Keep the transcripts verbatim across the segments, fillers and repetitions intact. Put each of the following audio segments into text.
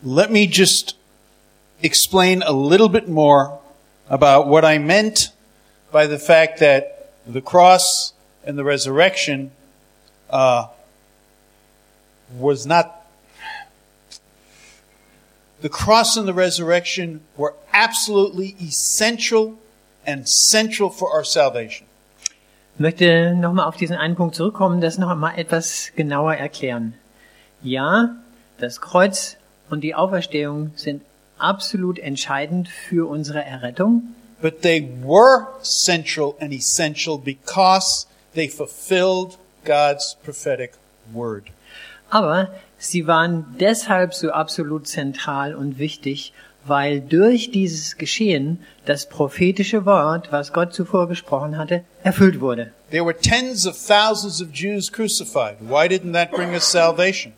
let me just explain a little bit more about what I meant by the fact that the cross and the resurrection uh, was not, the cross and the resurrection were absolutely essential and central for our salvation. Ich möchte nochmal auf diesen einen Punkt zurückkommen, das noch einmal etwas genauer erklären. Ja, das Kreuz und die Auferstehung sind absolut entscheidend für unsere Errettung. But they were central and essential because they fulfilled God's prophetic word. Aber sie waren deshalb so absolut zentral und wichtig, weil durch dieses Geschehen das prophetische Wort, was Gott zuvor gesprochen hatte, erfüllt wurde. There were tens of thousands of Jews crucified. Why didn't that bring us salvation?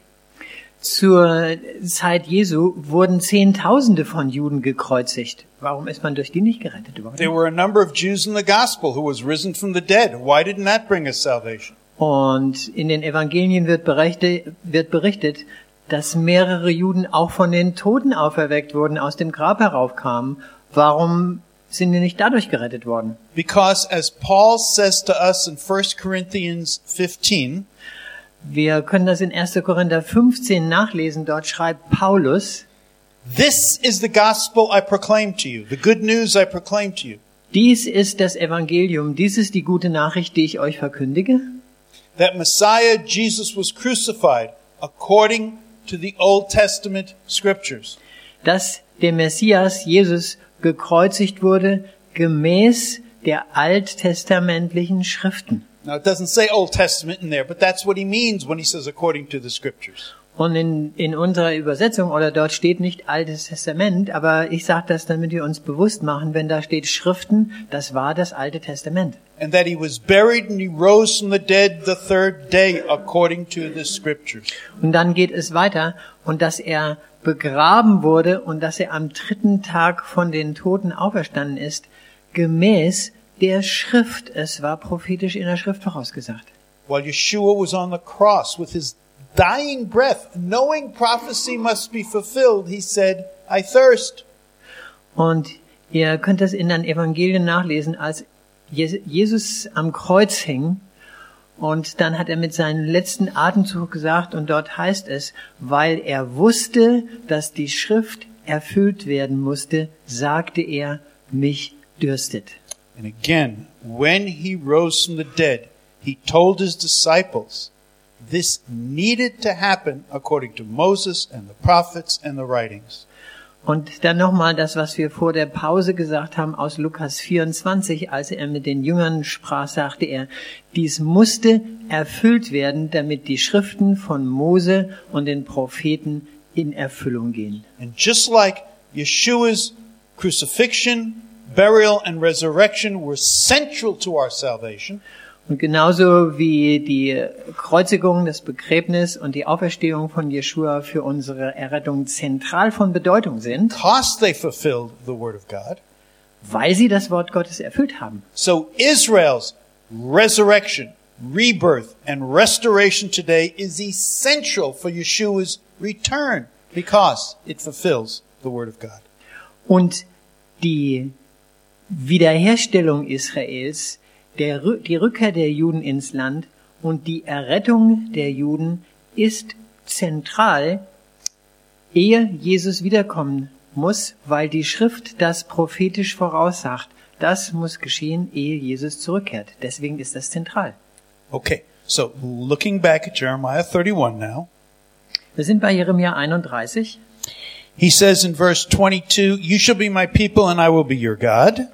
Zur Zeit Jesu wurden Zehntausende von Juden gekreuzigt. Warum ist man durch die nicht gerettet worden? There were a number of Jews in the gospel who was risen from the dead. Why didn't that bring us salvation? Und in den Evangelien wird berichtet, wird berichtet, dass mehrere Juden auch von den Toten auferweckt wurden, aus dem Grab heraufkamen. Warum sind die nicht dadurch gerettet worden? Because as Paul says to us in First Corinthians fifteen, wir können das in erster Korinther fünfzehn nachlesen. Dort schreibt Paulus: This is the gospel I proclaim to you, the good news I proclaim to you. Dies ist das Evangelium, dies ist die gute Nachricht, die ich euch verkündige. That Messiah Jesus was crucified according to the Old Testament scriptures. Dass der Messias Jesus gekreuzigt wurde gemäß der alttestamentlichen Schriften. Now it doesn't say Old Testament in there, but that's what he means when he says according to the scriptures. Und in, in unserer Übersetzung, oder dort steht nicht Altes Testament, aber ich sage das, damit wir uns bewusst machen, wenn da steht Schriften, das war das Alte Testament. And that he was buried and he rose from the dead the third day according to the scriptures. Und dann geht es weiter, und dass er begraben wurde und dass er am dritten Tag von den Toten auferstanden ist, gemäß der Schrift. Es war prophetisch in der Schrift vorausgesagt. While Yeshua was on the cross with his dying breath, knowing prophecy must be fulfilled, he said, I thirst. Und ihr könnt das in den Evangelien nachlesen, als Jesus am Kreuz hing, und dann hat er mit seinem letzten Atemzug gesagt, und dort heißt es, weil er wusste, dass die Schrift erfüllt werden musste, sagte er, mich dürstet. And again, when he rose from the dead, he told his disciples, this needed to happen according to Moses and the prophets and the writings. Und dann nochmal das, was wir vor der Pause gesagt haben aus Lukas vierundzwanzig, als er mit den Jüngern sprach, sagte er, dies musste erfüllt werden, damit die Schriften von Mose und den Propheten in Erfüllung gehen. And just like Yeshua's crucifixion, burial and resurrection were central to our salvation, und genauso wie die Kreuzigung, das Begräbnis und die Auferstehung von Jeschua für unsere Errettung zentral von Bedeutung sind, because they fulfilled the word of God, weil sie das Wort Gottes erfüllt haben. So Israel's resurrection, rebirth and restoration today is essential for Yeshua's return because it fulfills the word of God. Und die Wiederherstellung Israels, Der, die Rückkehr der Juden ins Land und die Errettung der Juden ist zentral, ehe Jesus wiederkommen muss, weil die Schrift das prophetisch voraussagt. Das muss geschehen, ehe Jesus zurückkehrt. Deswegen ist das zentral. Okay, so looking back at Jeremiah thirty-one now. Wir sind bei Jeremia einunddreißig. He says in verse twenty-two, you shall be my people and I will be your God.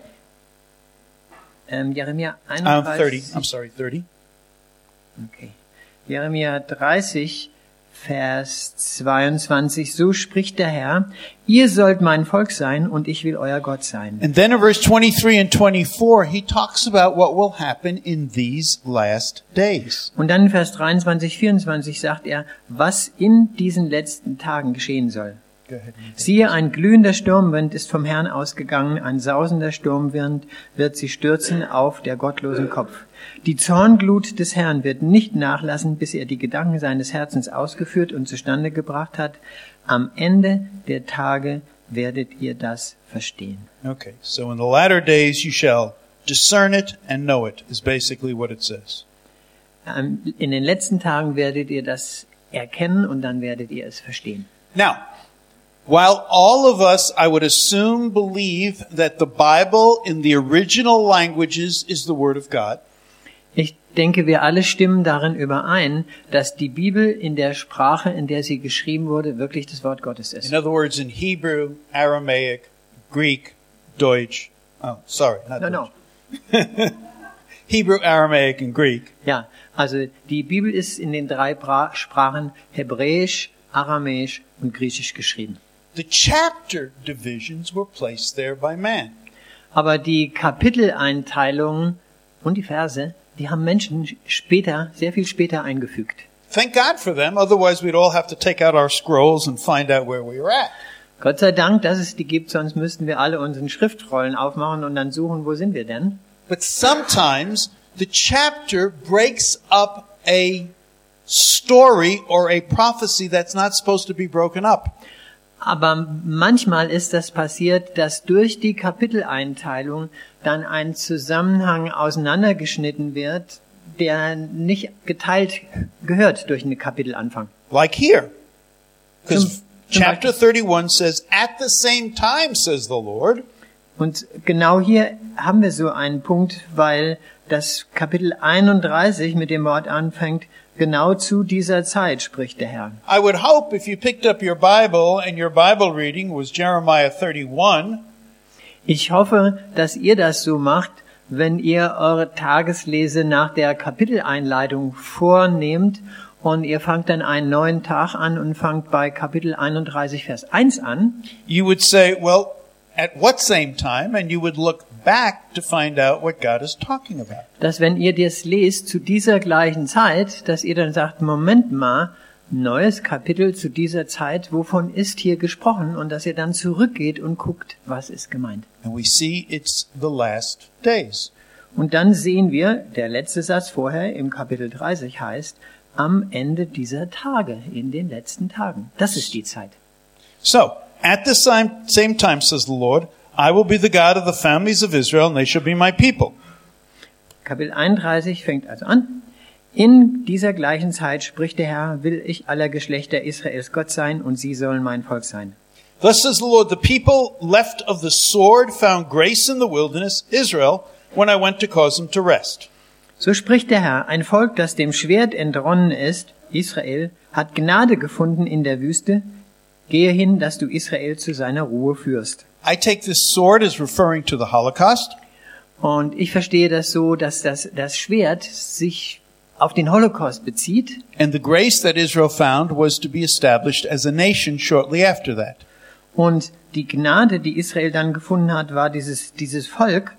Ähm, Jeremia I'm einunddreißig. thirty. I'm sorry, thirty. Okay. Jeremia dreißig, Vers zweiundzwanzig. So spricht der Herr: Ihr sollt mein Volk sein und ich will euer Gott sein. And then in verse twenty-three and twenty-four, he talks about what will happen in these last days. Und dann in Vers dreiundzwanzig, vierundzwanzig sagt er, was in diesen letzten Tagen geschehen soll. Go ahead. Siehe, ein glühender Sturmwind ist vom Herrn ausgegangen, ein sausender Sturmwind wird sie stürzen auf der gottlosen Kopf. Die Zornglut des Herrn wird nicht nachlassen, bis er die Gedanken seines Herzens ausgeführt und zustande gebracht hat. Am Ende der Tage werdet ihr das verstehen. Okay, so in the latter days you shall discern it and know it, is basically what it says. Ähm, In den letzten Tagen werdet ihr das erkennen und dann werdet ihr es verstehen. Now, while all of us, I would assume, believe that the Bible in the original languages is the Word of God, Ich denke, wir alle stimmen darin überein, dass die Bibel in der Sprache, in der sie geschrieben wurde, wirklich das Wort Gottes ist. in other words, in Hebrew, Aramaic, Greek, Deutsch, oh, sorry, not No, no. Deutsch. Hebrew, Aramaic, and Greek. Ja, also die Bibel ist in den drei Bra- Sprachen Hebräisch, Aramäisch und Griechisch geschrieben. The chapter divisions were placed there by man. Aber die Kapiteleinteilungen und die Verse, die haben Menschen später, sehr viel später eingefügt. Thank God for them, otherwise we'd all have to take out our scrolls and find out where we were at. Gott sei Dank, dass es die gibt, sonst müssten wir alle unseren Schriftrollen aufmachen und dann suchen, wo sind wir denn? But sometimes the chapter breaks up a story or a prophecy that's not supposed to be broken up. Aber manchmal ist das passiert, dass durch die Kapiteleinteilung dann ein Zusammenhang auseinandergeschnitten wird, der nicht geteilt gehört durch einen Kapitelanfang. Like here. Because Zum- zum chapter thirty-one says, at the same time, says the Lord. Und genau hier haben wir so einen Punkt, weil das Kapitel einunddreißig mit dem Wort anfängt, genau zu dieser Zeit spricht der Herr. I would hope if you picked up your Bible and your Bible reading was Jeremiah thirty-one, Ich hoffe, dass ihr das so macht, wenn ihr eure Tageslese nach der Kapiteleinleitung vornehmt und ihr fangt dann einen neuen Tag an und fangt bei Kapitel einunddreißig, Vers eins an. you would say, well, at what same time? And you would look back to find out what God is talking about. Dass wenn ihr das lest zu dieser gleichen Zeit, dass ihr dann sagt, Moment mal, neues Kapitel zu dieser Zeit, wovon ist hier gesprochen? Und dass ihr dann zurückgeht und guckt, was ist gemeint. And we see it's the last days. Und dann sehen wir, der letzte Satz vorher im Kapitel dreißig heißt, am Ende dieser Tage, in den letzten Tagen. Das ist die Zeit. So, at the same, same time, says the Lord, I will be the God of the families of Israel, and they shall be my people. Kapitel einunddreißig fängt also an. In dieser gleichen Zeit spricht der Herr, will ich aller Geschlechter Israels Gott sein und sie sollen mein Volk sein. Thus says the Lord, the people left of the sword found grace in the wilderness, Israel, when I went to cause them to rest. So spricht der Herr, ein Volk, das dem Schwert entronnen ist, Israel, hat Gnade gefunden in der Wüste. Gehe hin, dass du Israel zu seiner Ruhe führst. I take this sword as referring to the Holocaust. Und ich verstehe das so, dass das, das Schwert sich auf den Holocaust bezieht. And the grace that Israel found was to be established as a nation shortly after that. Und die Gnade, die Israel dann gefunden hat, war dieses, dieses Volk.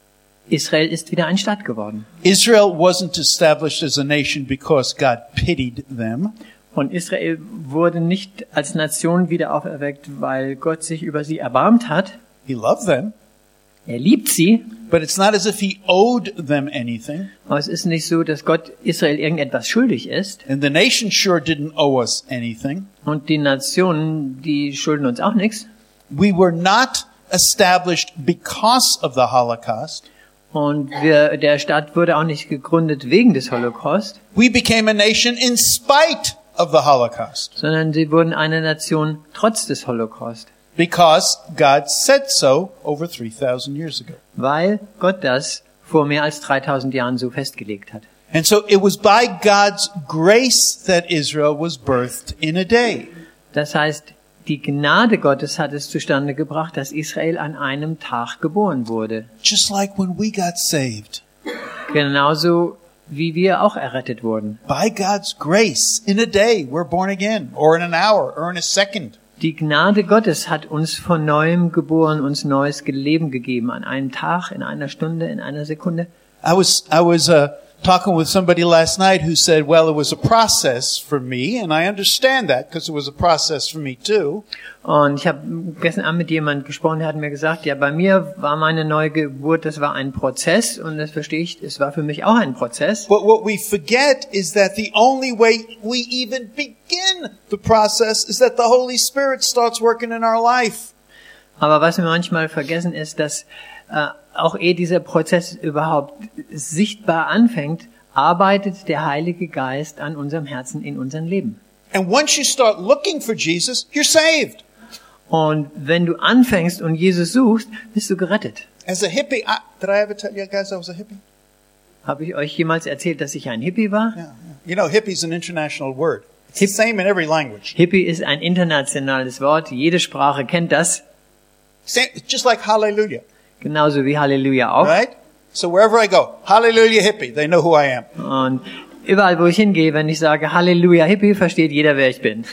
Israel ist wieder ein Staat geworden. Israel wasn't established as a nation because God pitied them. Und Israel wurde nicht als Nation wieder auferweckt, weil Gott sich über sie erbarmt hat. He loved them, Er liebt sie. but it's not as if he owed them anything. Aber es ist nicht so, dass Gott Israel irgendetwas schuldig ist. And the nation sure didn't owe us anything. Und die Nationen, die schulden uns auch nichts. We were not established because of the Holocaust. Und wir, der Staat wurde auch nicht gegründet wegen des Holocaust, We became a nation in spite of the Holocaust sondern sie wurden eine Nation trotz des Holocaust, because God said so over three thousand years ago. weil Gott das vor mehr als dreitausend Jahren so festgelegt hat. And so it was by God's grace that Israel was birthed in a day. Das heißt, die Gnade Gottes hat es zustande gebracht, dass Israel an einem Tag geboren wurde. Just like when we got saved. Genauso wie wir auch errettet wurden. By God's grace, in a day, we're born again, or in an hour, or in a second. Die Gnade Gottes hat uns von neuem geboren, uns neues Leben gegeben, an einem Tag, in einer Stunde, in einer Sekunde. I was I was uh, talking with somebody last night who said, well, it was a process for me, and I understand that because it was a process for me too. Und ich habe gestern Abend mit jemand gesprochen, der hat mir gesagt, ja, bei mir war meine Neugeburt, das war ein Prozess, und das verstehe ich, es war für mich auch ein Prozess. But what we forget is that the only way we even begin the process is that the Holy Spirit starts working in our life. Aber was wir manchmal vergessen ist, dass äh, auch ehe dieser Prozess überhaupt sichtbar anfängt, arbeitet der Heilige Geist an unserem Herzen, in unserem Leben. And once you start looking for Jesus, you're saved. Und wenn du anfängst und Jesus suchst, bist du gerettet. As a hippie, I, did I ever tell you guys I was a hippie? Habe ich euch jemals erzählt, dass ich ein Hippie war? Yeah, yeah. You know, hippie's an international word. It's the same in every language. Hippie ist ein internationales Wort. Jede Sprache kennt das. Same, just like hallelujah, Genauso wie Halleluja auch. right? So wherever I go, hallelujah hippie, they know who I am. Und überall, wo ich hingehe, wenn ich sage Halleluja Hippie, versteht jeder, wer ich bin.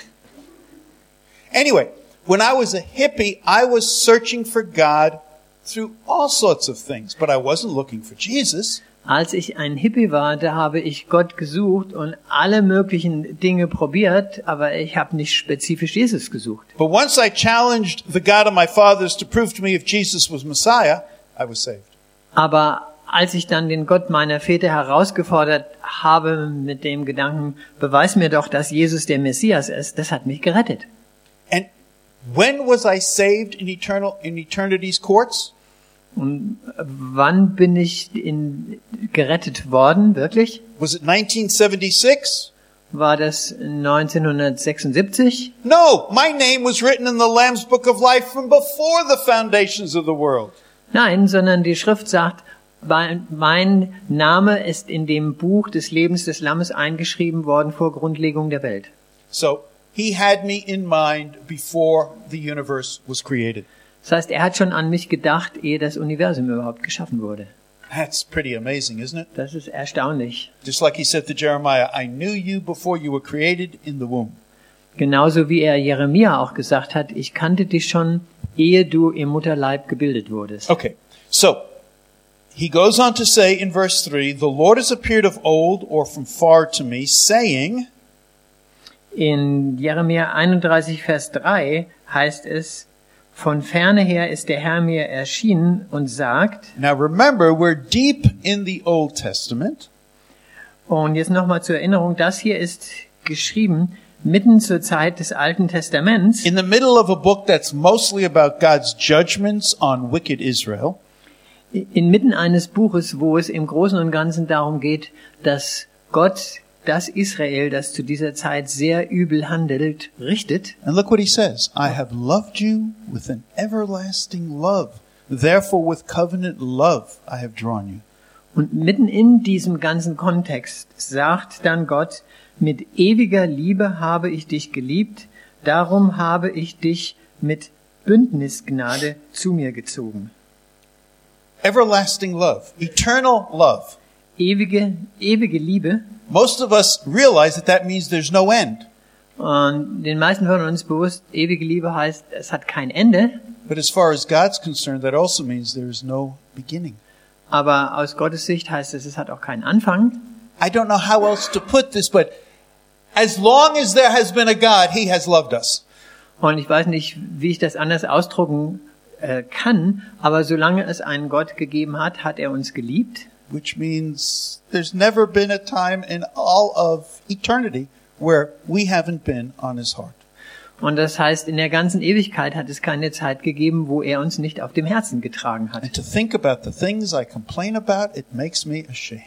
Anyway, when I was a hippie, I was searching for God through all sorts of things, but I wasn't looking for Jesus. Als ich ein Hippie war, da habe ich Gott gesucht und alle möglichen Dinge probiert, aber ich habe nicht spezifisch Jesus gesucht. But once I challenged the God of my fathers to prove to me if Jesus was Messiah, I was saved. Aber als ich dann den Gott meiner Väter herausgefordert habe mit dem Gedanken, beweis mir doch, dass Jesus der Messias ist, das hat mich gerettet. And when was I saved in eternal in eternity's courts? Und wann bin ich in, gerettet worden, wirklich? Was it nineteen seventy-six? War das neunzehnhundertsechsundsiebzig? No, my name was written in the Lamb's Book of Life from before the foundations of the world. Nein, sondern die Schrift sagt, mein Name ist in dem Buch des Lebens des Lammes eingeschrieben worden vor Grundlegung der Welt. So, he had me in mind before the universe was created. Das heißt, er hat schon an mich gedacht, ehe das Universum überhaupt geschaffen wurde. That's pretty amazing, isn't it? Das ist erstaunlich. Just like he said to Jeremiah, I knew you before you were created in the womb. Genauso wie er Jeremia auch gesagt hat, ich kannte dich schon, ehe du im Mutterleib gebildet wurdest. Okay, so, he goes on to say in verse three, the Lord has appeared of old or from far to me, saying, in Jeremia einunddreißig, Vers drei heißt es, von ferne her ist der Herr mir erschienen und sagt, now remember, we're deep in the Old Testament. Und jetzt nochmal zur Erinnerung, das hier ist geschrieben mitten zur Zeit des Alten Testaments. In the middle of a book that's mostly about God's judgments on wicked Israel. Inmitten eines Buches, wo es im Großen und Ganzen darum geht, dass Gott das Israel, das zu dieser Zeit sehr übel handelt, richtet. And look what he says. I have loved you with an everlasting love. Therefore with covenant love I have drawn you. Und mitten in diesem ganzen Kontext sagt dann Gott, mit ewiger Liebe habe ich dich geliebt, darum habe ich dich mit Bündnisgnade zu mir gezogen. Everlasting love, eternal love. Ewige, ewige Liebe. Most of us realize that that means there's no end. Und den meisten von uns bewusst, ewige Liebe heißt, es hat kein Ende. But as far as God's concerned, that also means there is no beginning. Aber aus Gottes Sicht heißt es, es hat auch keinen Anfang. I don't know how else to put this, but as long as there has been a God, He has loved us. Und ich weiß nicht, wie ich das anders ausdrucken äh, kann, aber solange es einen Gott gegeben hat, hat er uns geliebt. Which means there's never been a time in all of eternity where we haven't been on His heart. Und das heißt, in der ganzen Ewigkeit hat es keine Zeit gegeben, wo er uns nicht auf dem Herzen getragen hat. And to think about the things I complain about, it makes me ashamed.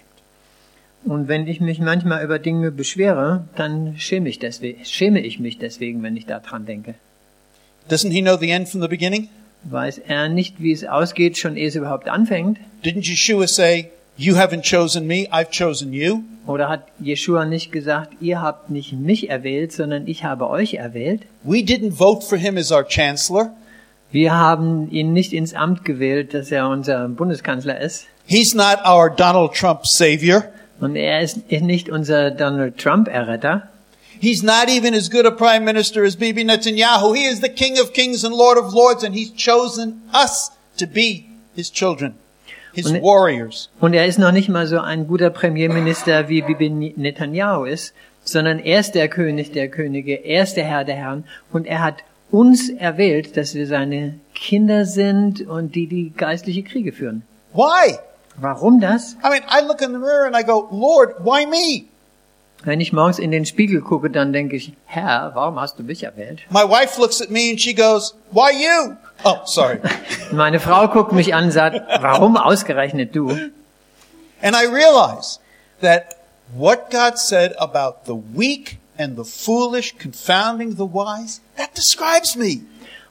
Und wenn ich mich manchmal über Dinge beschwere, dann schäme ich, deswegen, schäme ich mich deswegen, wenn ich daran denke. Doesn't He know the end from the beginning? Weiß er nicht, wie es ausgeht, schon ehe es überhaupt anfängt? Didn't Yeshua say, you haven't chosen me, I've chosen you? Oder hat Jeshua nicht gesagt, ihr habt nicht mich erwählt, sondern ich habe euch erwählt? We didn't vote for Him as our chancellor. Wir haben ihn nicht ins Amt gewählt, dass er unser Bundeskanzler ist. He's not our Donald Trump savior. Und er ist nicht unser Donald Trump-Erretter. He's not even as good a prime minister as Bibi Netanyahu. He is the King of kings and Lord of lords, and He's chosen us to be His children. his Und- warriors. Und er ist noch nicht mal so ein guter Premierminister wie Bibi Netanyahu ist, sondern er ist der König der Könige, er ist der Herr der Herren und er hat uns erwählt, dass wir seine Kinder sind und die die geistliche Kriege führen. Why? Warum das? I mean, I look in the mirror and I go, Lord, why me? Wenn ich morgens in den Spiegel gucke, dann denke ich, Herr, warum hast du mich erwählt? My wife looks at me and she goes, why you? Oh, sorry. Und meine Frau guckt mich an und sagt, warum ausgerechnet du? And I realize that what God said about the weak and the foolish confounding the wise, that describes me.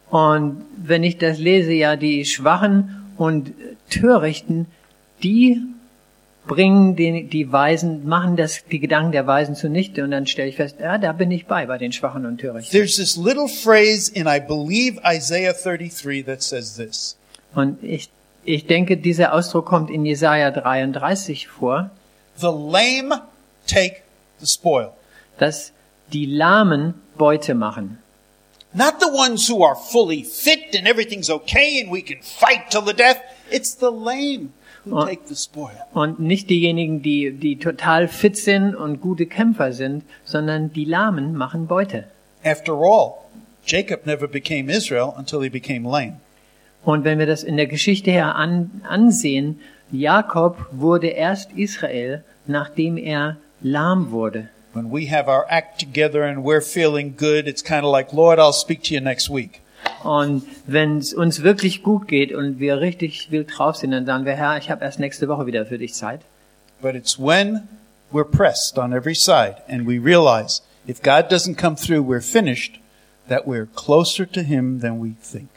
Und wenn ich das lese, ja, die Schwachen und Törichten, die bringen die, die Weisen, machen das, die Gedanken der Weisen zunichte und dann stelle ich fest, ja, da bin ich bei, bei den Schwachen und Törichten. There's this little phrase in, I believe, Isaiah thirty-three that says this. Und ich, ich denke, dieser Ausdruck kommt in Jesaja dreiunddreißig vor, The lame take the spoil. dass die Lahmen Beute machen. Not the ones who are fully fit and everything's okay and we can fight till the death. It's the lame who Oh. take the spoil. Und nicht diejenigen, die, die total fit sind und gute Kämpfer sind, sondern die Lahmen machen Beute. After all, Jacob never became Israel until he became lame. Und wenn wir das in der Geschichte her an, ansehen, Jakob wurde erst Israel, nachdem er lahm wurde. When we have our act together and we're feeling good, it's kind of like, Lord, I'll speak to you next week. Und wenn es uns wirklich gut geht und wir richtig wild drauf sind, dann sagen wir, Herr, ich habe erst nächste Woche wieder für dich Zeit. But it's when we're pressed on every side and we realize if God doesn't come through, we're finished, that we're closer to Him than we think.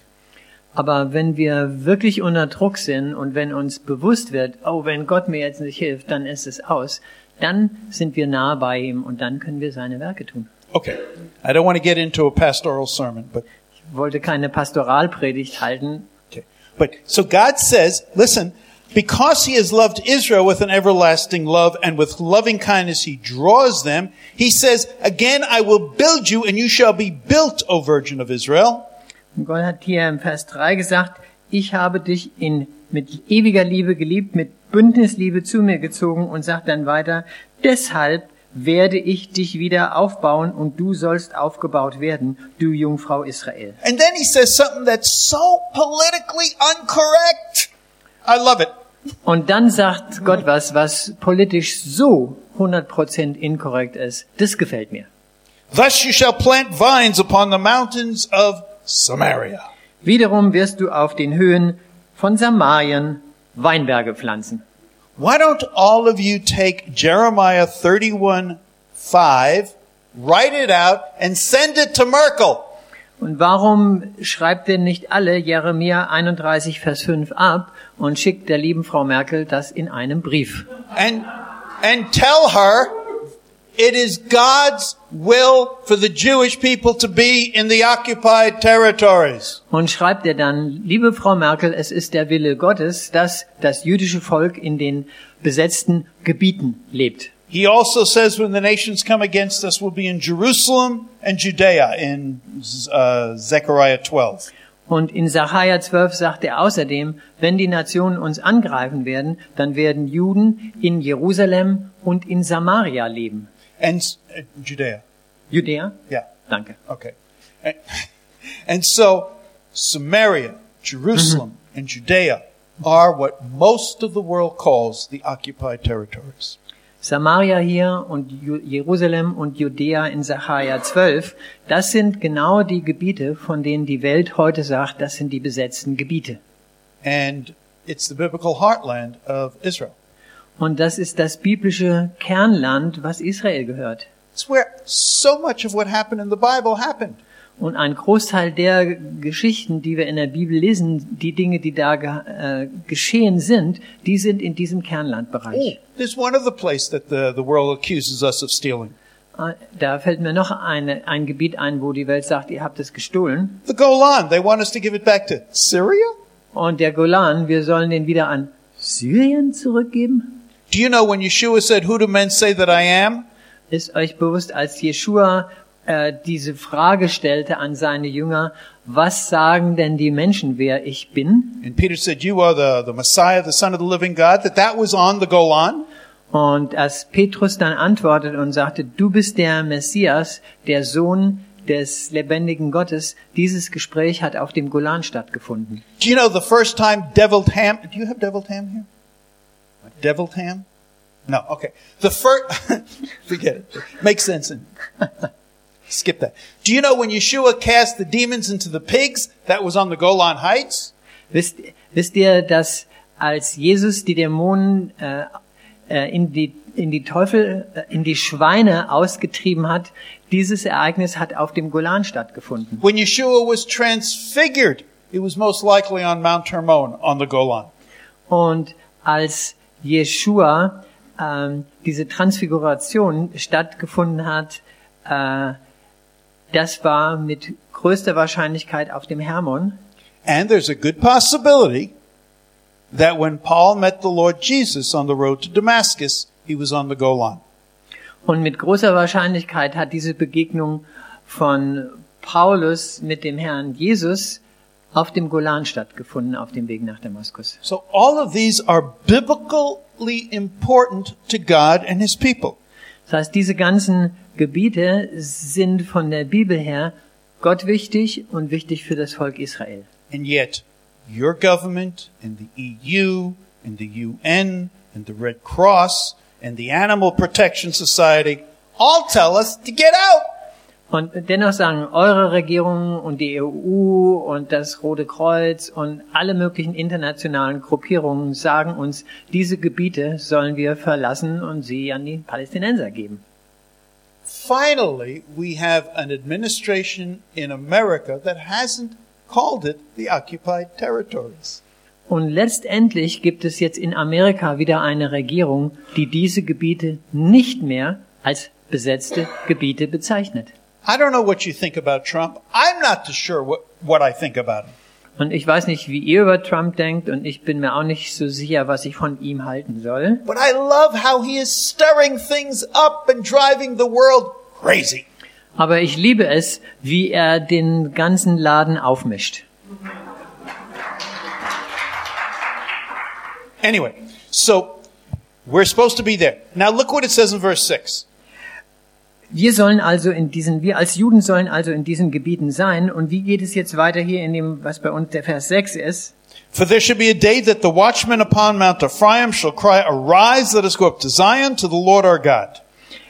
Aber wenn wir wirklich unter Druck sind und wenn uns bewusst wird, oh, wenn Gott mir jetzt nicht hilft, dann ist es aus, dann sind wir nahe bei ihm und dann können wir seine Werke tun. Okay, I don't want to get into a pastoral sermon, but Ich wollte keine Pastoralpredigt halten, okay. But so God says, listen, because He has loved Israel with an everlasting love and with loving kindness He draws them, He says, again I will build you and you shall be built, O Virgin of Israel. Und Gott hat hier im Vers drei gesagt, ich habe dich in, mit ewiger Liebe geliebt, mit Bündnisliebe zu mir gezogen und sagt dann weiter, deshalb werde ich dich wieder aufbauen und du sollst aufgebaut werden, du Jungfrau Israel. And then He says something that's so politically incorrect. I love it. Und dann sagt Gott was, was politisch so hundert Prozent inkorrekt ist. Das gefällt mir. Thus you shall plant vines upon the mountains of Samaria. Wiederum wirst du auf den Höhen von Samarien Weinberge pflanzen. Why don't all of you take Jeremiah thirty-one five, write it out, and send it to Merkel? Und warum schreibt denn nicht alle Jeremia einunddreißig Vers fünf ab und schickt der lieben Frau Merkel das in einem Brief? And, and tell her it is God's will for the Jewish people to be in the occupied territories. Und schreibt er dann, liebe Frau Merkel, es ist der Wille Gottes, dass das jüdische Volk in den besetzten Gebieten lebt. He also says when the nations come against us, we'll be in Jerusalem and Judea in uh, Zechariah twelve. Und in Sacharja zwölf sagt er außerdem, wenn die Nationen uns angreifen werden, dann werden Juden in Jerusalem und in Samaria leben. And uh, Judea. Judäa? Yeah. Danke. Okay. And, and so Samaria, Jerusalem, and Judea are what most of the world calls the occupied territories. Samaria hier und Ju- Jerusalem und Judäa in Sacharja zwölf, das sind genau die Gebiete, von denen die Welt heute sagt, das sind die besetzten Gebiete. And it's the biblical heartland of Israel. Und das ist das biblische Kernland, was Israel gehört. It's where so much of what happened in the Bible happened. Und ein Großteil der Geschichten, die wir in der Bibel lesen, die Dinge, die da ge äh, geschehen sind, die sind in diesem Oh, Kernlandbereich. there's one other place that the, the world accuses us of stealing. Äh, Da fällt mir noch eine, ein Gebiet ein, wo die Welt sagt, ihr habt es gestohlen. The Golan, they want us to give it back to Syria? Und der Golan, wir sollen den wieder an Syrien zurückgeben. Do you know when Yeshua said, who do men say that I am? Ist euch bewusst, als Jeschua äh, diese Frage stellte an seine Jünger, was sagen denn die Menschen, wer ich bin? And Peter said, you are the, the Messiah, the Son of the living God, that that was on the Golan. Und als Petrus dann antwortete und sagte, du bist der Messias, der Sohn des lebendigen Gottes, dieses Gespräch hat auf dem Golan stattgefunden. Do you know the first time deviled ham, do you have deviled ham here? Deviled ham? No, okay. The first, forget it. Makes sense. In, skip that. Do you know when Yeshua cast the demons into the pigs, that was on the Golan Heights? Wisst, wisst ihr, dass als Jesus die Dämonen äh, äh, in die in die Teufel, äh, in die Schweine ausgetrieben hat, dieses Ereignis hat auf dem Golan stattgefunden. When Yeshua was transfigured, it was most likely on Mount Hermon, on the Golan. Und als Jeshua ähm, diese Transfiguration stattgefunden hat, äh, das war mit größter Wahrscheinlichkeit auf dem Hermon. And there's a good possibility that when Paul met the Lord Jesus on the road to Damascus, he was on the Golan. Und mit großer Wahrscheinlichkeit hat diese Begegnung von Paulus mit dem Herrn Jesus auf dem Golan stattgefunden, auf dem Weg nach Damaskus. So all of these are biblically important to God and His people. Das heißt, diese ganzen Gebiete sind von der Bibel her Gott wichtig und wichtig für das Volk Israel. And yet, your government and the E U and the U N and the Red Cross and the Animal Protection Society all tell us to get out. Und dennoch sagen eure Regierung und die E U und das Rote Kreuz und alle möglichen internationalen Gruppierungen sagen uns, diese Gebiete sollen wir verlassen und sie an die Palästinenser geben. Finally, we have an administration in America that hasn't called it the occupied territories. Und letztendlich gibt es jetzt in Amerika wieder eine Regierung, die diese Gebiete nicht mehr als besetzte Gebiete bezeichnet. I don't know what you think about Trump. I'm not too sure what, what I think about him. Und ich weiß nicht, wie ihr über Trump denkt, und ich bin mir auch nicht so sicher, was ich von ihm halten soll. But I love how he is stirring things up and driving the world crazy. Aber ich liebe es, wie er den ganzen Laden aufmischt. Anyway, so we're supposed to be there. Now look what it says in verse six. Wir sollen also in diesen, wir als Juden sollen also in diesen Gebieten sein. Und wie geht es jetzt weiter hier in dem, was bei uns der Vers sechs ist? For there shall be a day that the watchman upon Mount Ephraim shall cry, Arise, let us go up to Zion, to the Lord our God.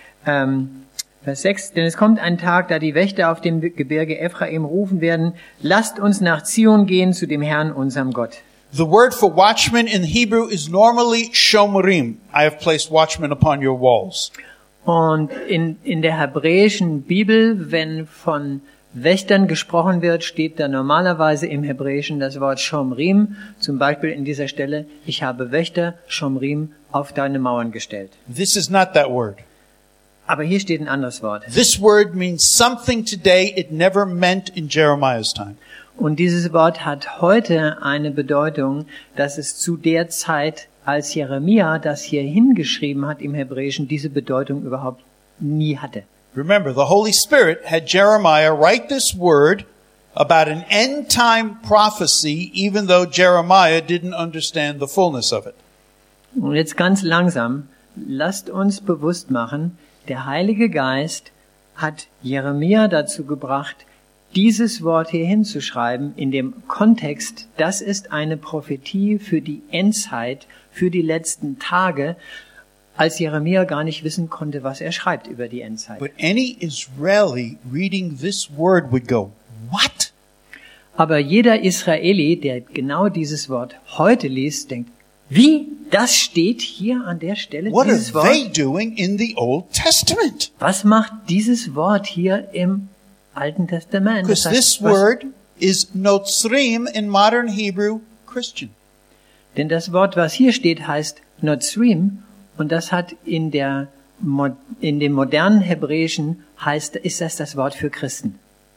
Ähm, Vers sechs, denn es kommt ein Tag, da die Wächter auf dem Gebirge Ephraim rufen werden, lasst uns nach Zion gehen zu dem Herrn, unserem Gott. The word for watchman in Hebrew is normally shomerim. I have placed watchmen upon your walls. Und in, in der hebräischen Bibel, wenn von Wächtern gesprochen wird, steht da normalerweise im Hebräischen das Wort Shomrim. Zum Beispiel in dieser Stelle, ich habe Wächter, Shomrim, auf deine Mauern gestellt. This is not that word. Aber hier steht ein anderes Wort. This word means something today it never meant in Jeremiah's time. Und dieses Wort hat heute eine Bedeutung, dass es zu der Zeit, als Jeremia das hier hingeschrieben hat im Hebräischen, diese Bedeutung überhaupt nie hatte. Remember, the Holy Spirit had Jeremiah write this word about an end-time prophecy, even though Jeremiah didn't understand the fullness of it. Und jetzt ganz langsam, lasst uns bewusst machen, der Heilige Geist hat Jeremia dazu gebracht, dieses Wort hier hinzuschreiben in dem Kontext, das ist eine Prophetie für die Endzeit, für die letzten Tage, als Jeremia gar nicht wissen konnte, was er schreibt über die Endzeit. But any Israeli reading this word would go, what? Aber jeder Israeli, der genau dieses Wort heute liest, denkt, wie? Das steht hier an der Stelle, What are dieses Wort? they doing in the Old Testament? Was macht dieses Wort hier im Alten Testament? Because Das heißt, this was- word is notzrim in modern Hebrew, Christian. Denn das Wort, was hier steht, heißt Notzrim, und das hat in der Mo- in dem modernen Hebräischen heißt, ist das das Wort für Christen.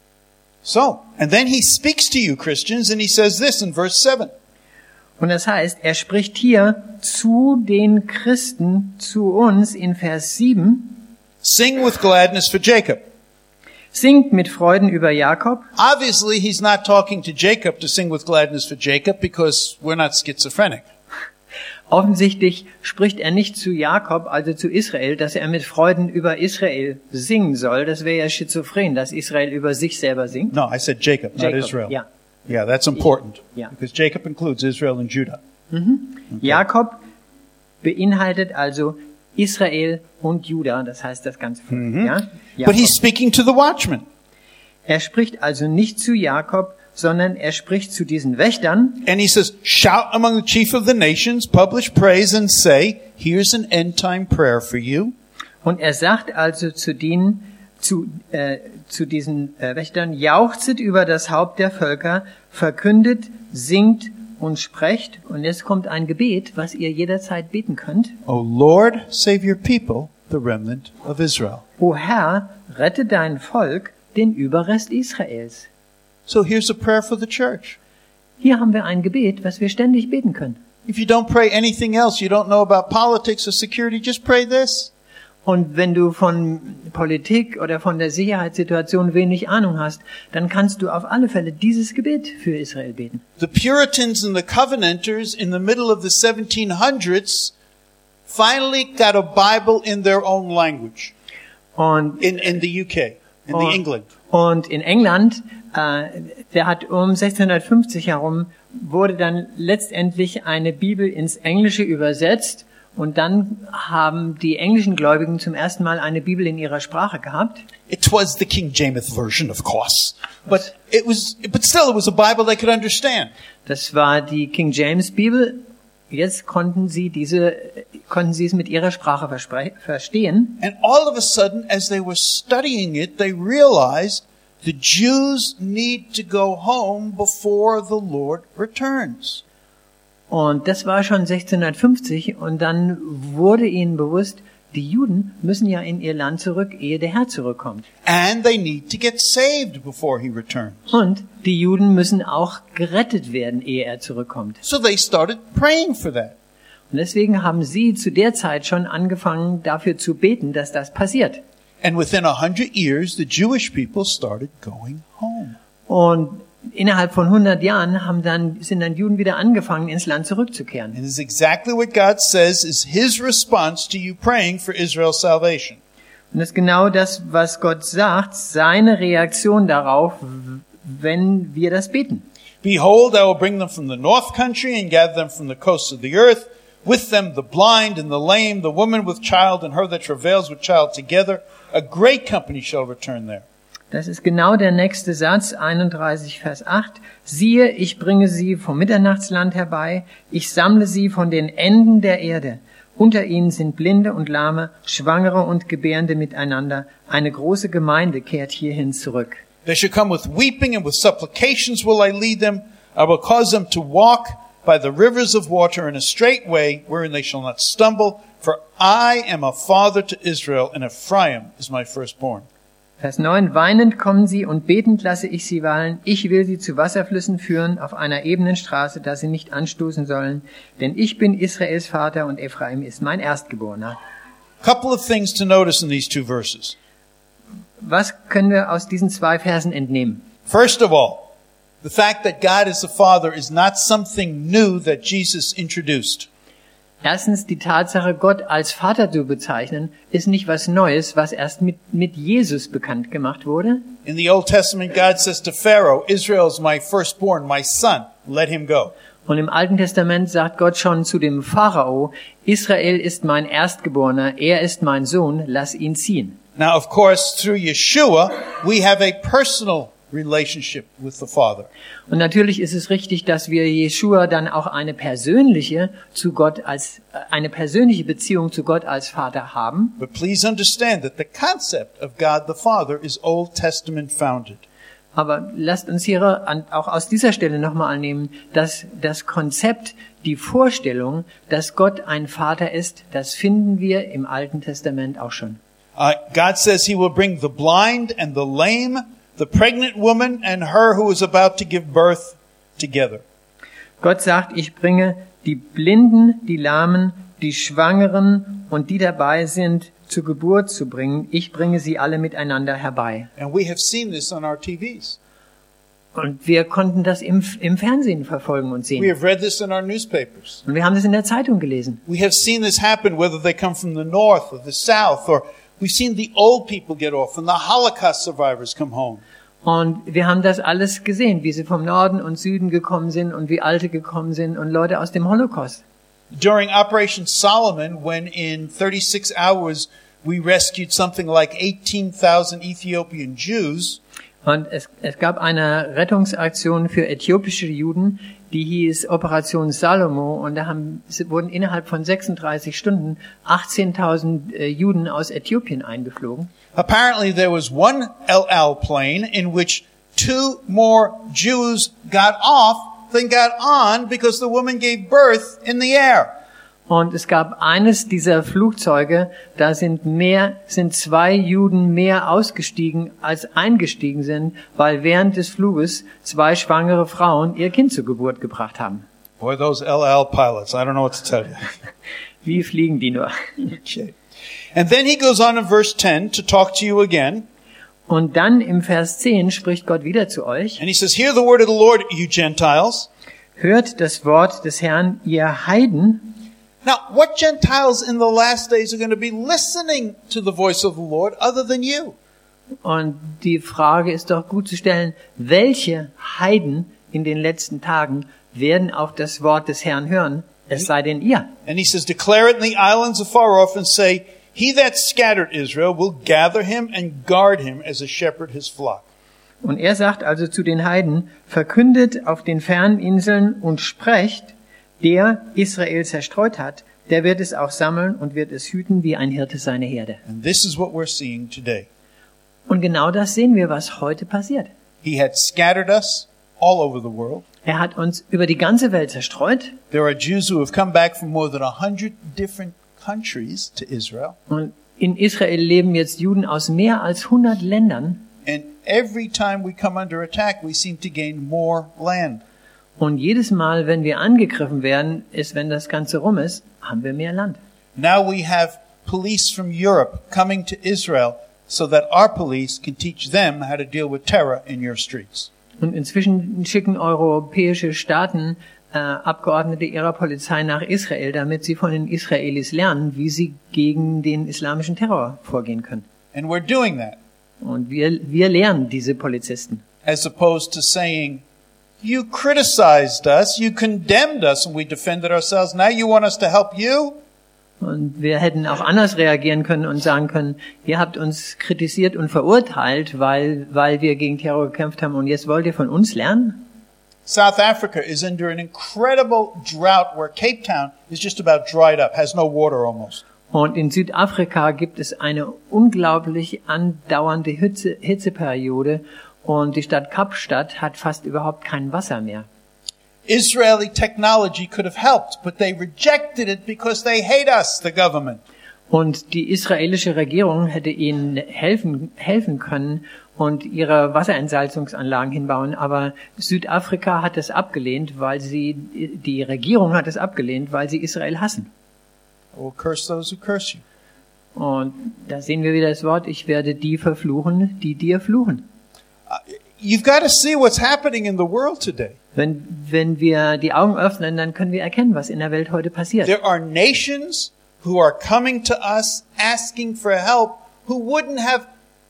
So, and then he speaks to you, Christians, and he says this in verse seven. Und das heißt, er spricht hier zu den Christen, zu uns in Vers sieben, Sing with gladness for Jacob. Singt mit Freuden über Jakob. Obviously, he's not talking to Jacob to sing with gladness for Jacob because we're not schizophrenic. Offensichtlich spricht er nicht zu Jakob, also zu Israel, dass er mit Freuden über Israel singen soll. Das wäre ja schizophren, dass Israel über sich selber singt. No, I said Jacob, not Jacob, Israel. ja. Yeah, that's important. Yeah. Because Jacob includes Israel and Judah. Jakob beinhaltet also Israel und Juda, das heißt das ganze Volk. Mhm. Ja? But Jakob. he's speaking to the watchman. Er spricht also nicht zu Jakob, sondern er spricht zu diesen Wächtern. And he says, shout among the chief of the nations, publish praise and say, here's an end time prayer for you. Und er sagt also zu denen, zu, äh, zu diesen äh, Wächtern, jauchzet über das Haupt der Völker, verkündet, singt und sprecht. Und jetzt kommt ein Gebet, was ihr jederzeit beten könnt. O Lord, save your people, the remnant of Israel. O Herr, rette dein Volk, den Überrest Israels. So here's a prayer for the church. Hier haben wir ein Gebet, was wir ständig beten können. If you don't pray anything else, you don't know about politics or security, just pray this. Und wenn du von Politik oder von der Sicherheitssituation wenig Ahnung hast, dann kannst du auf alle Fälle dieses Gebet für Israel beten. The Puritans and the Covenanters in the middle of the seventeen hundreds finally got a Bible in their own language Und, in, in the U K, in the und, England. und in England, äh, der hat um sechzehnhundertfünfzig herum, wurde dann letztendlich eine Bibel ins Englische übersetzt. Und dann haben die englischen Gläubigen zum ersten Mal eine Bibel in ihrer Sprache gehabt. It was the King James version, of course. But it was, but still it was a Bible they could understand. Das war die King James Bibel. Jetzt konnten sie diese, konnten sie es mit ihrer Sprache verspre- verstehen. And all of a sudden, as they were studying it, they realized the Jews need to go home before the Lord returns. Und das war schon sechzehnhundertfünfzig und dann wurde ihnen bewusst, die Juden müssen ja in ihr Land zurück, ehe der Herr zurückkommt. And they need to get saved before he returns. Und die Juden müssen auch gerettet werden, ehe er zurückkommt. So they started praying for that. Und deswegen haben sie zu der Zeit schon angefangen, dafür zu beten, dass das passiert. And within a hundred years, the Jewish people started going home. Und innerhalb von hundert Jahren haben dann, sind dann Juden wieder angefangen, ins Land zurückzukehren. And this is exactly what God says is his response to you praying for Israel's salvation. Und das ist genau das, was Gott sagt, seine Reaktion darauf, wenn wir das beten. Behold, I will bring them from the north country and gather them from the coasts of the earth. With them the blind and the lame, the woman with child and her that travails with child together. A great company shall return there. Das ist genau der nächste Satz, einunddreißig Vers acht. Siehe, ich bringe sie vom Mitternachtsland herbei, ich sammle sie von den Enden der Erde. Unter ihnen sind Blinde und Lahme, Schwangere und Gebärende miteinander. Eine große Gemeinde kehrt hierhin zurück. They shall come with weeping and with supplications will I lead them. I will cause them to walk by the rivers of water in a straight way, wherein they shall not stumble. For I am a father to Israel, and Ephraim is my firstborn. Vers neun. Weinend kommen sie und betend lasse ich sie wallen. Ich will sie zu Wasserflüssen führen auf einer ebenen Straße, dass sie nicht anstoßen sollen. Denn ich bin Israels Vater und Ephraim ist mein Erstgeborener. Couple of things to notice in these two verses. Was können wir aus diesen zwei Versen entnehmen? First of all, the fact that God is the Father is not something new that Jesus introduced. Erstens, die Tatsache, Gott als Vater zu bezeichnen, ist nicht was Neues, was erst mit, mit Jesus bekannt gemacht wurde. In the Old Testament, God says to Pharaoh, Israel is my firstborn, my son, let him go. Und im Alten Testament sagt Gott schon zu dem Pharao, Israel ist mein Erstgeborener, er ist mein Sohn, lass ihn ziehen. Now, of course, through Yeshua, we have a personal relationship with the Father. Und natürlich ist es richtig, dass wir Jeschua dann auch eine persönliche zu Gott als eine persönliche Beziehung zu Gott als Vater haben. But please understand that the concept of God the Father is Old Testament founded. Aber lasst uns hier auch aus dieser Stelle nochmal annehmen, dass das Konzept, die Vorstellung, dass Gott ein Vater ist, das finden wir im Alten Testament auch schon. Uh, God says he will bring the blind and the lame, the pregnant woman and her who is about to give birth together. Gott sagt, ich bringe die Blinden, die Lahmen, die Schwangeren und die dabei sind, zur Geburt zu bringen. Ich bringe sie alle miteinander herbei. And we have seen this on our T Vs. Und wir konnten das im, im Fernsehen verfolgen und We sehen. have read this in our newspapers. Und wir haben das in der Zeitung gelesen. We have seen this happen whether they come from the north or the south, or we've seen the old people get off and the Holocaust survivors come home. Und wir haben das alles gesehen, wie sie vom Norden und Süden gekommen sind und wie Alte gekommen sind und Leute aus dem Holocaust. During Operation Solomon, when in thirty-six hours we rescued something like eighteen thousand Ethiopian Jews, Und es, es gab eine Rettungsaktion für äthiopische Juden, die hieß Operation Salomo. Und da haben, wurden innerhalb von sechsunddreißig Stunden achtzehntausend äh, Juden aus Äthiopien eingeflogen. apparently there was one El Al plane in which two more Jews got off than got on because the woman gave birth in the air. Und es gab eines dieser Flugzeuge, da sind mehr, sind zwei Juden mehr ausgestiegen als eingestiegen sind, weil während des Fluges zwei schwangere Frauen ihr Kind zur Geburt gebracht haben. Boy, those El Al pilots, I don't know what to tell you. Wie fliegen die nur? Okay. And then he goes on in verse ten to talk to you again. Und dann im Vers zehn spricht Gott wieder zu euch. And he says, hear the word of the Lord, you Gentiles. Hört das Wort des Herrn, ihr Heiden. Now, what Gentiles in the last days are going to be listening to the voice of the Lord other than you? Und die Frage ist doch gut zu stellen, welche Heiden in den letzten Tagen werden auf das Wort des Herrn hören, es sei denn ihr. And he says, declare it in the islands afar off and say, he that scattered Israel will gather him and guard him as a shepherd his flock. Und er sagt also zu den Heiden, verkündet auf den fernen Inseln und sprecht, der Israel zerstreut hat, der wird es auch sammeln und wird es hüten wie ein Hirte seine Herde. And this is what we're seeing today. Und genau das sehen wir, was heute passiert. He had scattered us all over the world. Er hat uns über die ganze Welt zerstreut. There are Jews who have come back from more than a hundred different countries to Israel. Und in Israel leben jetzt Juden aus mehr als hundert Ländern. And every time we come under attack, we seem to gain more land. Und jedes Mal, wenn wir angegriffen werden, ist, wenn das Ganze rum ist, haben wir mehr Land. Now we have police from Europe coming to Israel so that our police can teach them how to deal with terror in your streets. Und inzwischen schicken europäische Staaten äh, Abgeordnete ihrer Polizei nach Israel, damit sie von den Israelis lernen, wie sie gegen den islamischen Terror vorgehen können. And we're doing that, Und wir, wir lernen diese Polizisten. as opposed to saying, you criticized us, you condemned us, and we defended ourselves. Now you want us to help you? Und wir hätten auch anders reagieren können und sagen können, ihr habt uns kritisiert und verurteilt, weil, weil wir gegen Terror gekämpft haben und jetzt wollt ihr von uns lernen? South Africa is under an incredible drought where Cape Town is just about dried up, has no water almost. Und in Südafrika gibt es eine unglaublich andauernde Hitze, Hitzeperiode und die Stadt Kapstadt hat fast überhaupt kein Wasser mehr. Israeli technology could have helped, but they rejected it because they hate us, the government. Und die israelische Regierung hätte ihnen helfen, helfen können und ihre Wasserentsalzungsanlagen hinbauen, aber Südafrika hat es abgelehnt, weil sie, die Regierung hat es abgelehnt, weil sie Israel hassen. I will curse those who curse you. Und da sehen wir wieder das Wort, ich werde die verfluchen, die dir fluchen. Uh, you've got to see what's happening in the world today. Wenn, wenn wir die Augen öffnen, dann können wir erkennen, was in der Welt heute passiert. There are nations who are coming to us asking for help who wouldn't have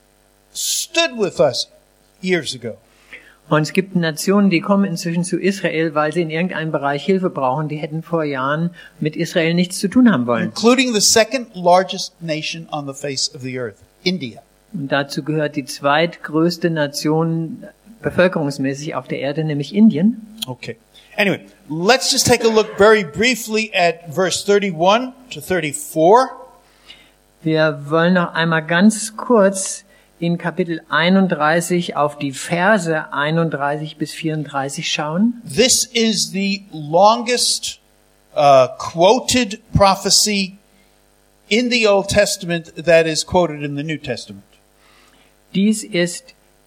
stood with us years ago. Und es gibt Nationen, die kommen inzwischen zu Israel, weil sie in irgendeinem Bereich Hilfe brauchen. Die hätten vor Jahren mit Israel nichts zu tun haben wollen. Including the second largest nation on the face of the earth, India. Und dazu gehört die zweitgrößte Nation bevölkerungsmäßig auf der Erde, nämlich Indien. Okay. Anyway, let's just take a look very briefly at verse thirty-one to thirty-four. Wir wollen noch einmal ganz kurz in Kapitel einunddreißig auf die Verse einunddreißig bis vierunddreißig schauen. This is the longest uh, quoted prophecy in the Old Testament that is quoted in the New Testament. Dies ist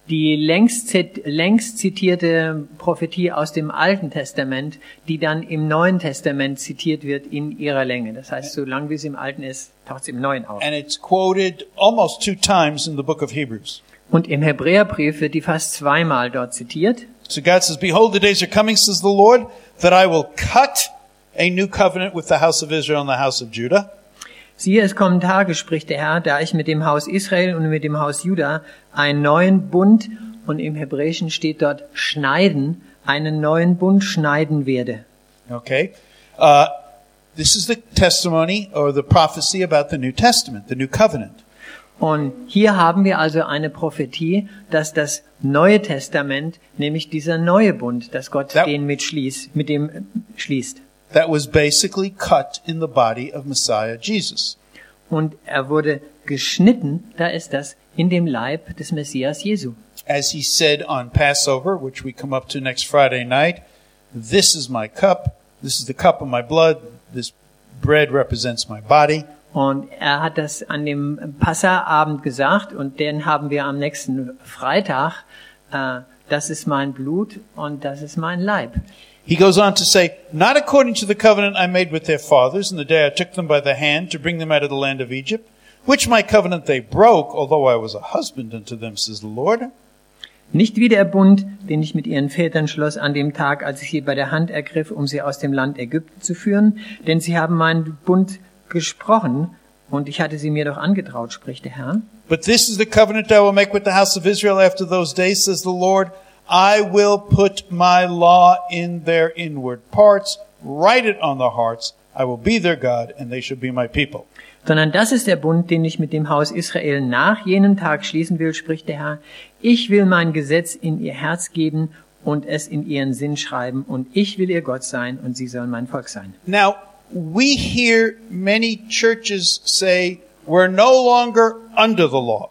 die längst, zit- längst zitierte Prophetie aus dem Alten Testament, die dann im Neuen Testament zitiert wird in ihrer Länge. Das heißt, so lang wie es im Alten ist, taucht es im Neuen auf. And it's quoted almost two times in the book of Hebrews. Und im Hebräerbrief wird die fast zweimal dort zitiert. So God says, behold, the days are coming, says the Lord, that I will cut a new covenant with the house of Israel and the house of Judah. Siehe, es kommen Tage, spricht der Herr, da ich mit dem Haus Israel und mit dem Haus Juda einen neuen Bund, und im Hebräischen steht dort schneiden, einen neuen Bund schneiden werde. Okay. Uh, this is the testimony or the prophecy about the New Testament, the New Covenant. Und hier haben wir also eine Prophetie, dass das Neue Testament, nämlich dieser neue Bund, dass Gott That- den mit schließt, mit dem äh, schließt. That was basically cut in the body of Messiah Jesus. Und er wurde geschnitten, da ist das, in dem Leib des Messias Jesu. As he said on Passover, which we come up to next Friday night, this is my cup, this is the cup of my blood, this bread represents my body. Und er hat das an dem Passaabend gesagt, und den haben wir am nächsten Freitag. Äh, das ist mein Blut und das ist mein Leib. He goes on to say, not according to the covenant I made with their fathers in the day I took them by the hand to bring them out of the land of Egypt, which my covenant they broke, although I was a husband unto them, says the Lord. Nicht wie der Bund, den ich mit ihren Vätern schloss an dem Tag, als ich sie bei der Hand ergriff, um sie aus dem Land Ägypten zu führen, denn sie haben meinen Bund gesprochen, und ich hatte sie mir doch angetraut, spricht der Herr. But this is the covenant I will make with the house of Israel after those days, says the Lord. I will put my law in their inward parts, write it on their hearts. I will be their God, and they shall be my people. Sondern das ist der Bund, den ich mit dem Haus Israel nach jenem Tag schließen will, spricht der Herr. Ich will mein Gesetz in ihr Herz geben und es in ihren Sinn schreiben, und ich will ihr Gott sein und sie sollen mein Volk sein. Now, we hear many churches say we're no longer under the law.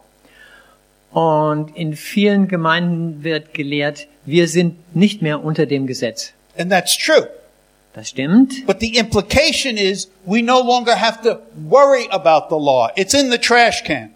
Und in vielen Gemeinden wird gelehrt, wir sind nicht mehr unter dem Gesetz. And that's true. Das stimmt. But the implication is we no longer have to worry about the law. It's in the trash can.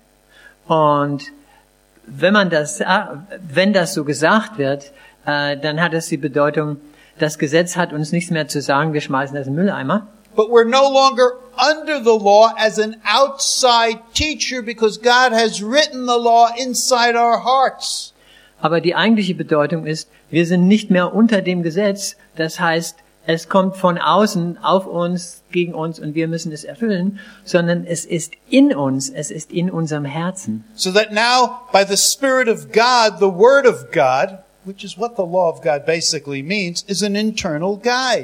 Und wenn man das, sa- wenn das so gesagt wird, äh, dann hat es die Bedeutung, das Gesetz hat uns nichts mehr zu sagen, wir schmeißen das in den Mülleimer. But we're no longer under the law as an outside teacher because God has written the law inside our hearts. Aber die eigentliche Bedeutung ist, wir sind nicht mehr unter dem Gesetz. Das heißt, es kommt von außen auf uns, gegen uns, und wir müssen es erfüllen, sondern es ist in uns, es ist in unserem Herzen. So that now, by the Spirit of God, the Word of God, which is what the law of God basically means, is an internal guide.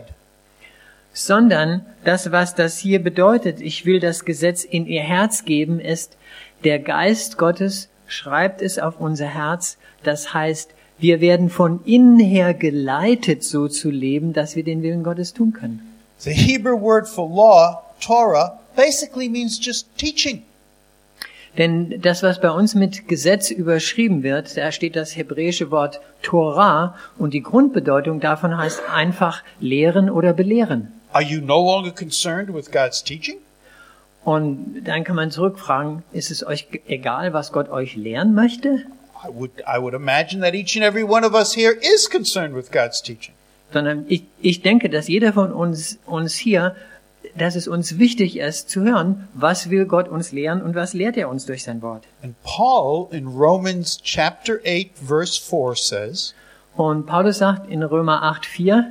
Sondern das, was das hier bedeutet, ich will das Gesetz in ihr Herz geben, ist, der Geist Gottes schreibt es auf unser Herz. Das heißt, wir werden von innen her geleitet, so zu leben, dass wir den Willen Gottes tun können. The Hebrew word for law, Torah, basically means just teaching. Denn das, was bei uns mit Gesetz überschrieben wird, da steht das hebräische Wort Torah, und die Grundbedeutung davon heißt einfach lehren oder belehren. Are you no longer concerned with God's teaching? Und dann kann man zurückfragen, ist es euch egal, was Gott euch lehren möchte? I would, I would imagine that each and every one of us here is concerned with God's teaching. Sondern ich, ich denke, dass jeder von uns, uns hier, dass es uns wichtig ist zu hören, was will Gott uns lehren und was lehrt er uns durch sein Wort. And Paul in Romans chapter eight verse four says, Und Paulus sagt in Römer acht vier,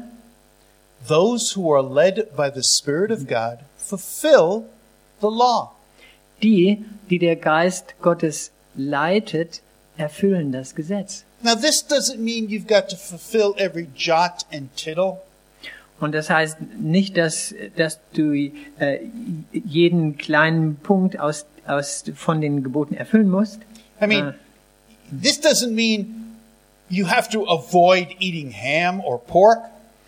those who are led by the Spirit of God fulfill the law. die, die der Geist Gottes leitet, erfüllen das Gesetz. Now this doesn't mean you've got to fulfill every jot and tittle. Und das heißt nicht, dass, dass du äh, jeden kleinen Punkt aus, aus, von den Geboten erfüllen musst. I mean, this doesn't mean you have to avoid eating ham or pork.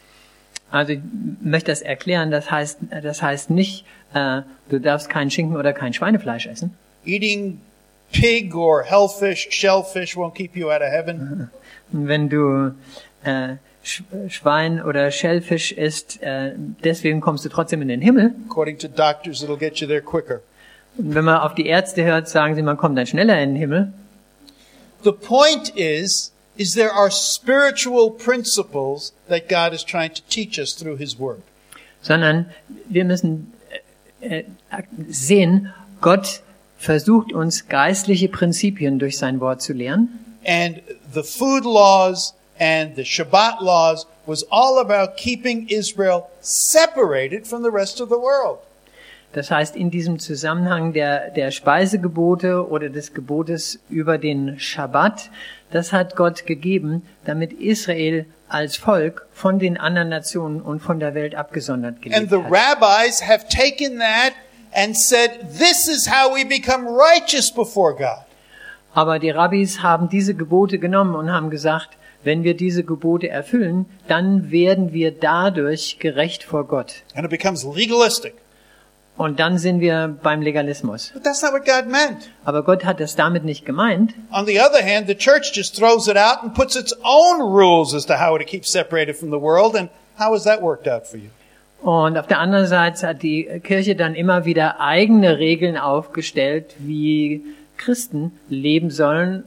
Also ich möchte das erklären, das heißt, das heißt nicht, äh, du darfst keinen Schinken oder kein Schweinefleisch essen. Eating pig or hellfish, shellfish won't keep you out of heaven. Und wenn du äh, Sch- Schwein oder Schellfisch isst, äh, deswegen kommst du trotzdem in den Himmel. According to doctors, it'll get you there quicker. Und wenn man auf die Ärzte hört, sagen sie, man kommt dann schneller in den Himmel. the point is, is there are spiritual principles that God is trying to teach us through His Word. Sondern wir müssen äh, sehen, Gott versucht uns geistliche Prinzipien durch sein Wort zu lehren. And the food laws and the Shabbat laws was all about keeping Israel separated from the rest of the world. Das heißt, in diesem Zusammenhang der, der Speisegebote oder des Gebotes über den Schabbat, das hat Gott gegeben, damit Israel als Volk von den anderen Nationen und von der Welt abgesondert gelebt And the hat. rabbis have taken that and said, this is how we become righteous before God. Aber die Rabbis haben diese Gebote genommen und haben gesagt, wenn wir diese Gebote erfüllen, dann werden wir dadurch gerecht vor Gott. And it becomes legalistic. Und dann sind wir beim Legalismus. But that's not what God meant. Aber Gott hat das damit nicht gemeint. On the other hand, the church just throws it out and puts its own rules as to how to keep separated from the world. And how has that worked out for you? Und auf der anderen Seite hat die Kirche dann immer wieder eigene Regeln aufgestellt, wie Christen leben sollen.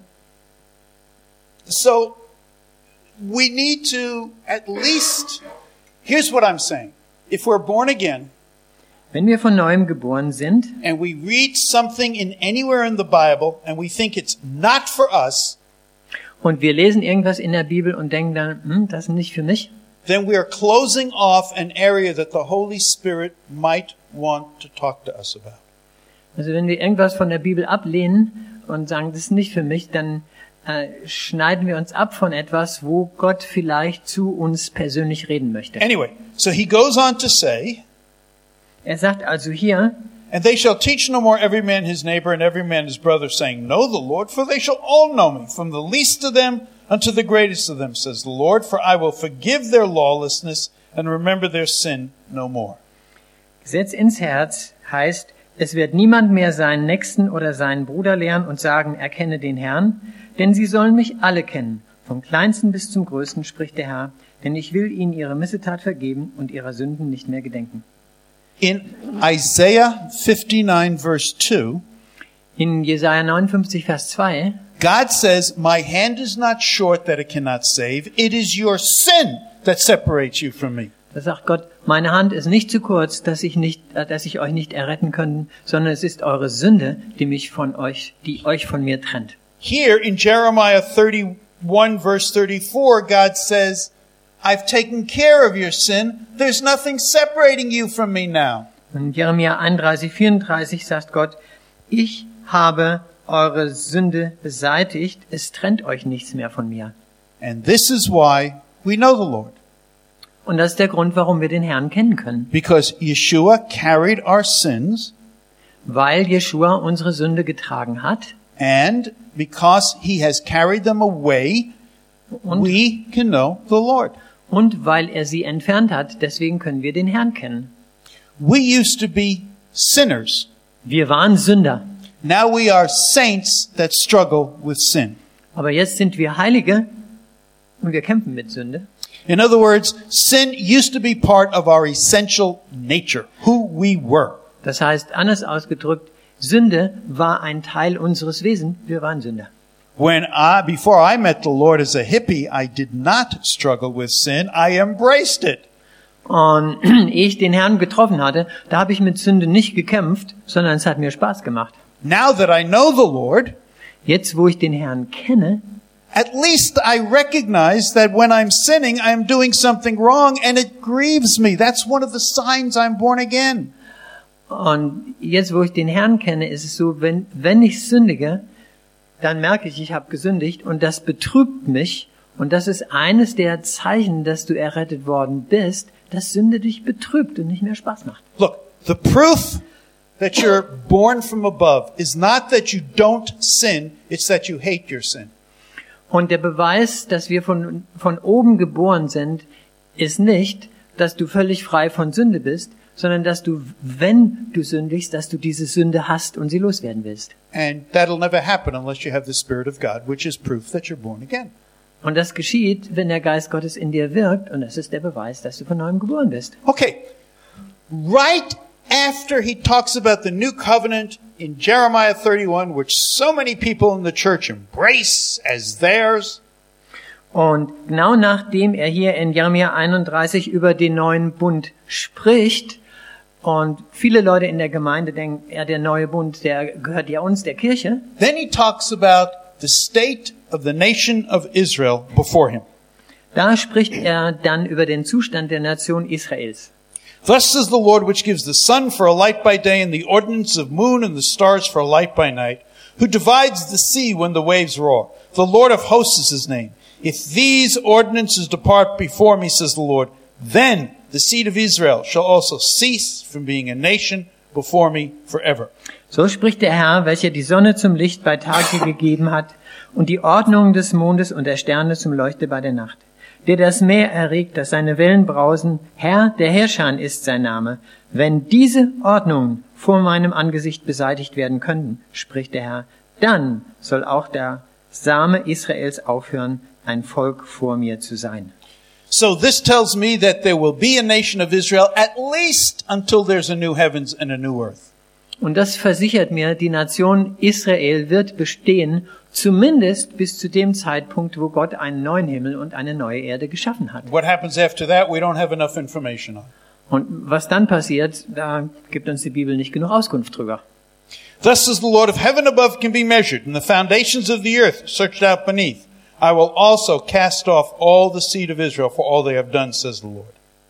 So, we need to at least, here's what I'm saying. If we're born again, Wenn wir von neuem geboren sind and we read something in anywhere in the Bible and we think it's not for us, und wir lesen irgendwas in der Bibel und denken dann, hm, das ist nicht für mich, then we are closing off an area that the Holy Spirit might want to talk to us about. also wenn wir irgendwas von der Bibel ablehnen und sagen, das ist nicht für mich, dann äh, schneiden wir uns ab von etwas, wo Gott vielleicht zu uns persönlich reden möchte. Anyway, so he goes on to say, Er sagt also hier, and they shall teach no more every man his neighbor and every man his brother, saying, Know the Lord, for they shall all know me, from the least of them unto the greatest of them, says the Lord, for I will forgive their lawlessness and remember their sin no more. Gesetz ins Herz heißt, es wird niemand mehr seinen Nächsten oder seinen Bruder lehren und sagen, erkenne den Herrn, denn sie sollen mich alle kennen, vom Kleinsten bis zum Größten, spricht der Herr, denn ich will ihnen ihre Missetat vergeben und ihrer Sünden nicht mehr gedenken. In Isaiah fifty-nine verse two, In Jesaja neunundfünfzig, Vers zwei, God says, My hand is not short that it cannot save. It is your sin that separates you from me. da sagt Gott, meine Hand ist nicht zu kurz, dass ich nicht, äh, dass ich euch nicht erretten kann, sondern es ist eure Sünde, die mich von euch, die euch von mir trennt. Here in Jeremiah thirty-one verse thirty-four, God says, I've taken care of your sin. There's nothing separating you from me now. In Jeremia einunddreißig, vierunddreißig sagt Gott, ich habe eure Sünde beseitigt, es trennt euch nichts mehr von mir. And this is why we know the Lord. Und das ist der Grund, warum wir den Herrn kennen können. Because Yeshua carried our sins, Weil Jeschua unsere Sünde getragen hat and because he has carried them away, und, we can know the Lord. und weil er sie entfernt hat, deswegen können wir den Herrn kennen. We used to be sinners. Wir waren Sünder, Now we are saints that struggle with sin. aber jetzt sind wir Heilige und wir kämpfen mit Sünde. In other words, sin used to be part of our essential nature, who we were. Das heißt, anders ausgedrückt, Sünde war ein Teil unseres Wesens, wir waren Sünder. When I, before I met the Lord as a hippie, I did not struggle with sin. I embraced it. Und ehe ich den Herrn getroffen hatte, da habe ich mit Sünde nicht gekämpft, sondern es hat mir Spaß gemacht. Now that I know the Lord, Jetzt, wo ich den Herrn kenne, at least I recognize that when I'm sinning, I'm doing something wrong and it grieves me. That's one of the signs I'm born again. und jetzt, wo ich den Herrn kenne, ist es so, wenn, wenn ich sündige, dann merke ich, ich habe gesündigt und das betrübt mich. Und das ist eines der Zeichen, dass du errettet worden bist, dass Sünde dich betrübt und nicht mehr Spaß macht. Look, the proof that you're born from above is not that you don't sin, it's that you hate your sin. Und der Beweis, dass wir von, von oben geboren sind, ist nicht, dass du völlig frei von Sünde bist, sondern dass du, wenn du sündigst, dass du diese Sünde hast und sie loswerden willst. And that'll never happen unless you have the Spirit of God, which is proof that you're born again. Und das geschieht, wenn der Geist Gottes in dir wirkt, und das ist der Beweis, dass du von neuem geboren bist. Okay, right after he talks about the new covenant in Jeremiah thirty-one, which so many people in the church embrace as theirs, Und genau nachdem er hier in Jeremia einunddreißig über den neuen Bund spricht, und viele Leute in der Gemeinde denken, ja, der neue Bund, der gehört ja uns, der Kirche. then he talks about the state of the nation of Israel before him. Da spricht er dann über den Zustand der Nation Israels. Thus says the Lord, which gives the sun for a light by day and the ordinance of moon and the stars for a light by night, who divides the sea when the waves roar. The Lord of hosts is his name. If these ordinances depart before me, says the Lord, then the seed of Israel shall also cease from being a nation before me forever. So spricht der Herr, welcher die Sonne zum Licht bei Tage gegeben hat und die Ordnung des Mondes und der Sterne zum Leuchte bei der Nacht. Der das Meer erregt, dass seine Wellen brausen, Herr der Herrscher ist sein Name. Wenn diese Ordnungen vor meinem Angesicht beseitigt werden könnten, spricht der Herr, dann soll auch der Same Israels aufhören, ein Volk vor mir zu sein. So this tells me that there will be a nation of Israel at least until there's a new heavens and a new earth. Und das versichert mir, die Nation Israel wird bestehen, zumindest bis zu dem Zeitpunkt, wo Gott einen neuen Himmel und eine neue Erde geschaffen hat. What happens after that, we don't have enough information on. Und was dann passiert, da gibt uns die Bibel nicht genug Auskunft drüber. Thus says the Lord, if heaven above can be measured, and the foundations of the earth searched out beneath, I will also cast off all the seed of Israel for all they have done, says the Lord.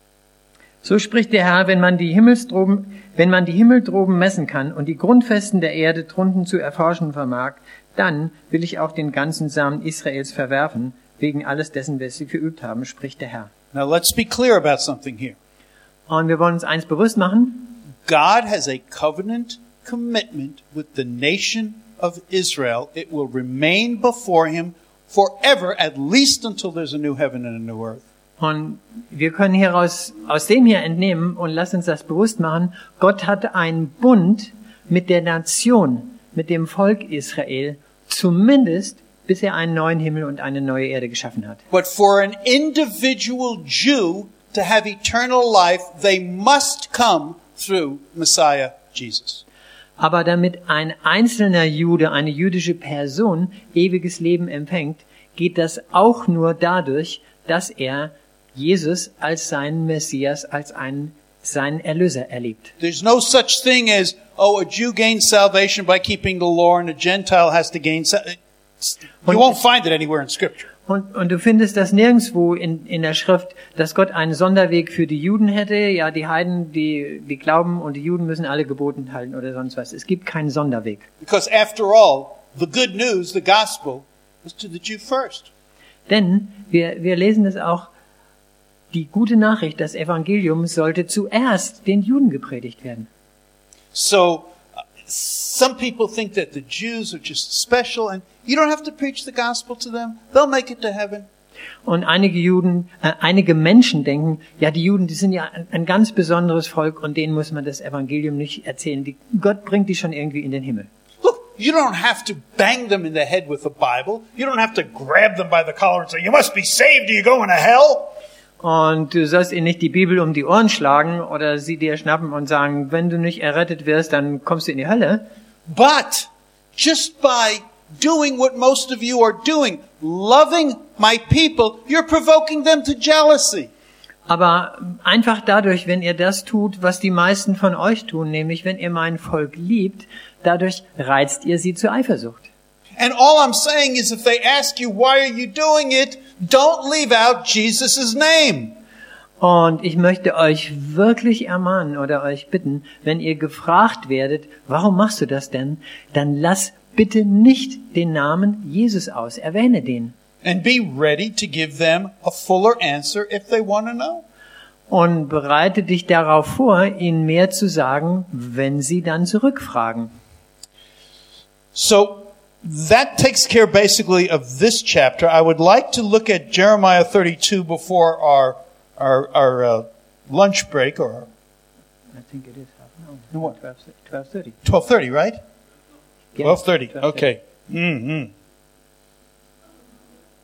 So spricht der Herr, wenn man die Himmelsdroben, wenn man die Himmel droben messen kann und die Grundfesten der Erde drunten zu erforschen vermag, dann will ich auch den ganzen Samen Israels verwerfen, wegen alles dessen, was sie geübt haben, spricht der Herr. Now let's be clear about something here. Und wir wollen uns eins bewusst machen. God has a covenant commitment with the nation of Israel. It will remain before him forever, at least until there's a new heaven and a new earth. Und wir können hieraus aus dem hier entnehmen und lass uns das bewusst machen. Gott hat einen Bund mit der Nation, mit dem Volk Israel, zumindest bis er einen neuen Himmel und eine neue Erde geschaffen hat. But for an individual Jew to have eternal life, they must come through Messiah Jesus. Aber damit ein einzelner Jude, eine jüdische Person, ewiges Leben empfängt, geht das auch nur dadurch, dass er Jesus als seinen Messias, als einen, seinen Erlöser erlebt. There's no such thing as, oh, a Jew gains salvation by keeping the law and a Gentile has to gain salvation. You won't find it anywhere in Scripture. Und, und du findest das nirgendwo in, in der Schrift, dass Gott einen Sonderweg für die Juden hätte. Ja, die Heiden, die, die glauben und die Juden müssen alle Geboten halten oder sonst was. Es gibt keinen Sonderweg. Because after all, the good news, the gospel, is to the Jew first. Denn wir, wir lesen es auch, die gute Nachricht, das Evangelium sollte zuerst den Juden gepredigt werden. So, uh, some people think that the Jews are just special and you don't have to preach the gospel to them. They'll make it to heaven. Und einige Juden, äh, einige Menschen denken, ja, die Juden, die sind ja ein, ein ganz besonderes Volk und denen muss man das Evangelium nicht erzählen. Die, Gott bringt die schon irgendwie in den Himmel. Look, you don't have to bang them in the head with the Bible. You don't have to grab them by the collar and say, you must be saved or you're going to hell. Und du sollst ihnen nicht die Bibel um die Ohren schlagen oder sie dir schnappen und sagen, wenn du nicht errettet wirst, dann kommst du in die Hölle. But just by doing what most of you are doing, loving my people, you're provoking them to jealousy. Aber einfach dadurch, wenn ihr das tut, was die meisten von euch tun, nämlich wenn ihr mein Volk liebt, dadurch reizt ihr sie zur Eifersucht. And all I'm saying is if they ask you, why are you doing it, don't leave out Jesus' name. Und ich möchte euch wirklich ermahnen oder euch bitten, wenn ihr gefragt werdet, warum machst du das denn, dann lass bitte nicht den Namen Jesus aus, erwähne den. And be ready to give them a fuller answer if they want to know. Und bereite dich darauf vor, ihnen mehr zu sagen, wenn sie dann zurückfragen. So, that takes care basically of this chapter. I would like to look at Jeremiah thirty-two before our our, our uh, lunch break, or I think it is half No, what? twelve thirty. twelve thirty, right? Yes, twelve thirty. twelve thirty. Okay. Mm-hmm.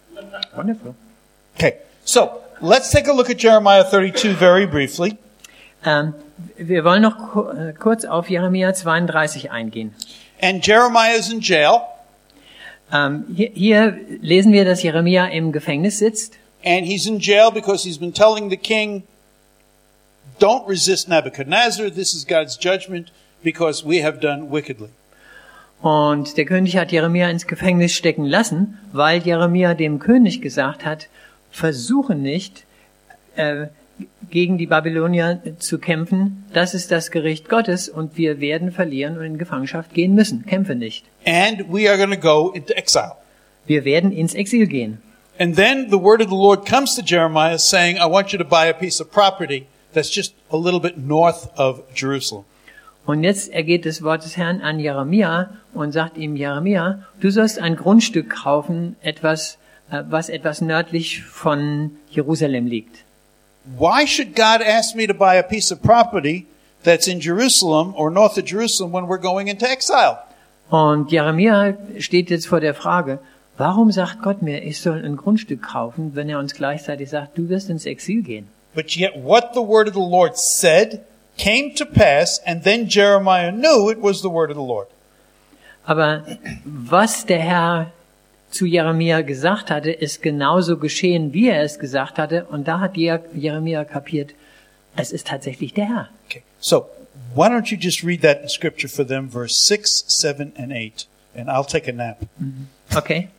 Wonderful. Okay. So let's take a look at Jeremiah thirty-two very briefly. Ähm, wir wollen noch ku- äh, kurz auf Jeremia zweiunddreißig eingehen. And Jeremiah is in jail, Ähm, hier, hier lesen wir, dass Jeremia im Gefängnis sitzt. and he's in jail because he's been telling the king, don't resist Nebuchadnezzar, this is God's judgment, because we have done wickedly. Und der König hat Jeremia ins Gefängnis stecken lassen, weil Jeremia dem König gesagt hat, versuche nicht, äh, gegen die Babylonier zu kämpfen. Das ist das Gericht Gottes und wir werden verlieren und in Gefangenschaft gehen müssen. Kämpfe nicht. And we are going to go into exile. Wir werden ins Exil gehen. And then the word of the Lord comes to Jeremiah saying, I want you to buy a piece of property that's just a little bit north of Jerusalem. Und jetzt ergeht das Wort des Herrn an Jeremia und sagt ihm, Jeremia, du sollst ein Grundstück kaufen, etwas, äh, was etwas nördlich von Jerusalem liegt. Why should God ask me to buy a piece of property that's in Jerusalem or north of Jerusalem when we're going into exile? Und Jeremia steht jetzt vor der Frage, warum sagt Gott mir, ich soll ein Grundstück kaufen, wenn er uns gleichzeitig sagt, du wirst ins Exil gehen? But yet what the word of the Lord said came to pass, and then Jeremiah knew it was the word of the Lord. Aber was der Herr zu Jeremia gesagt hatte, ist genauso geschehen, wie er es gesagt hatte. Und da hat Jer- Jeremia kapiert, es ist tatsächlich der Herr. Okay, so why don't you just read that in scripture for them, verse six, seven, and eight, and I'll take a nap. Okay.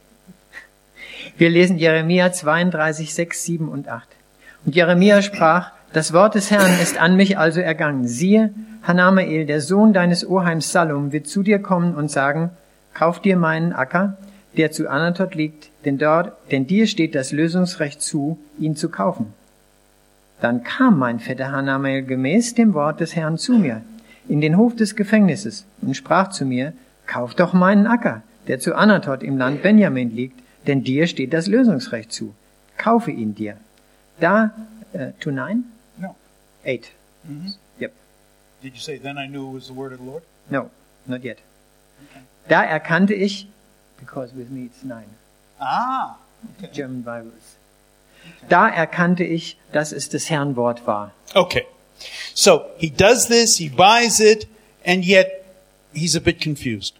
Wir lesen Jeremia zweiunddreißig, sechs, sieben und acht. Und Jeremia sprach, das Wort des Herrn ist an mich also ergangen. Siehe, Hanamael, der Sohn deines Oheims Salum, wird zu dir kommen und sagen, kauf dir meinen Acker, der zu Anatot liegt, denn dort, denn dir steht das Lösungsrecht zu, ihn zu kaufen. Dann kam mein Vetter Hanamael gemäß dem Wort des Herrn zu mir, in den Hof des Gefängnisses, und sprach zu mir, kauf doch meinen Acker, der zu Anatot im Land Benjamin liegt, denn dir steht das Lösungsrecht zu. Kaufe ihn dir. Da, uh, to nine? No. Eight. Mhm. Yep. Did you say, then I knew it was the word of the Lord? No, not yet. Da erkannte ich, because with me it's nine, Ah, okay. German Bibles. Da erkannte ich, dass es des Herrn Wort war. Okay. So he does this, he buys it, and yet he's a bit confused.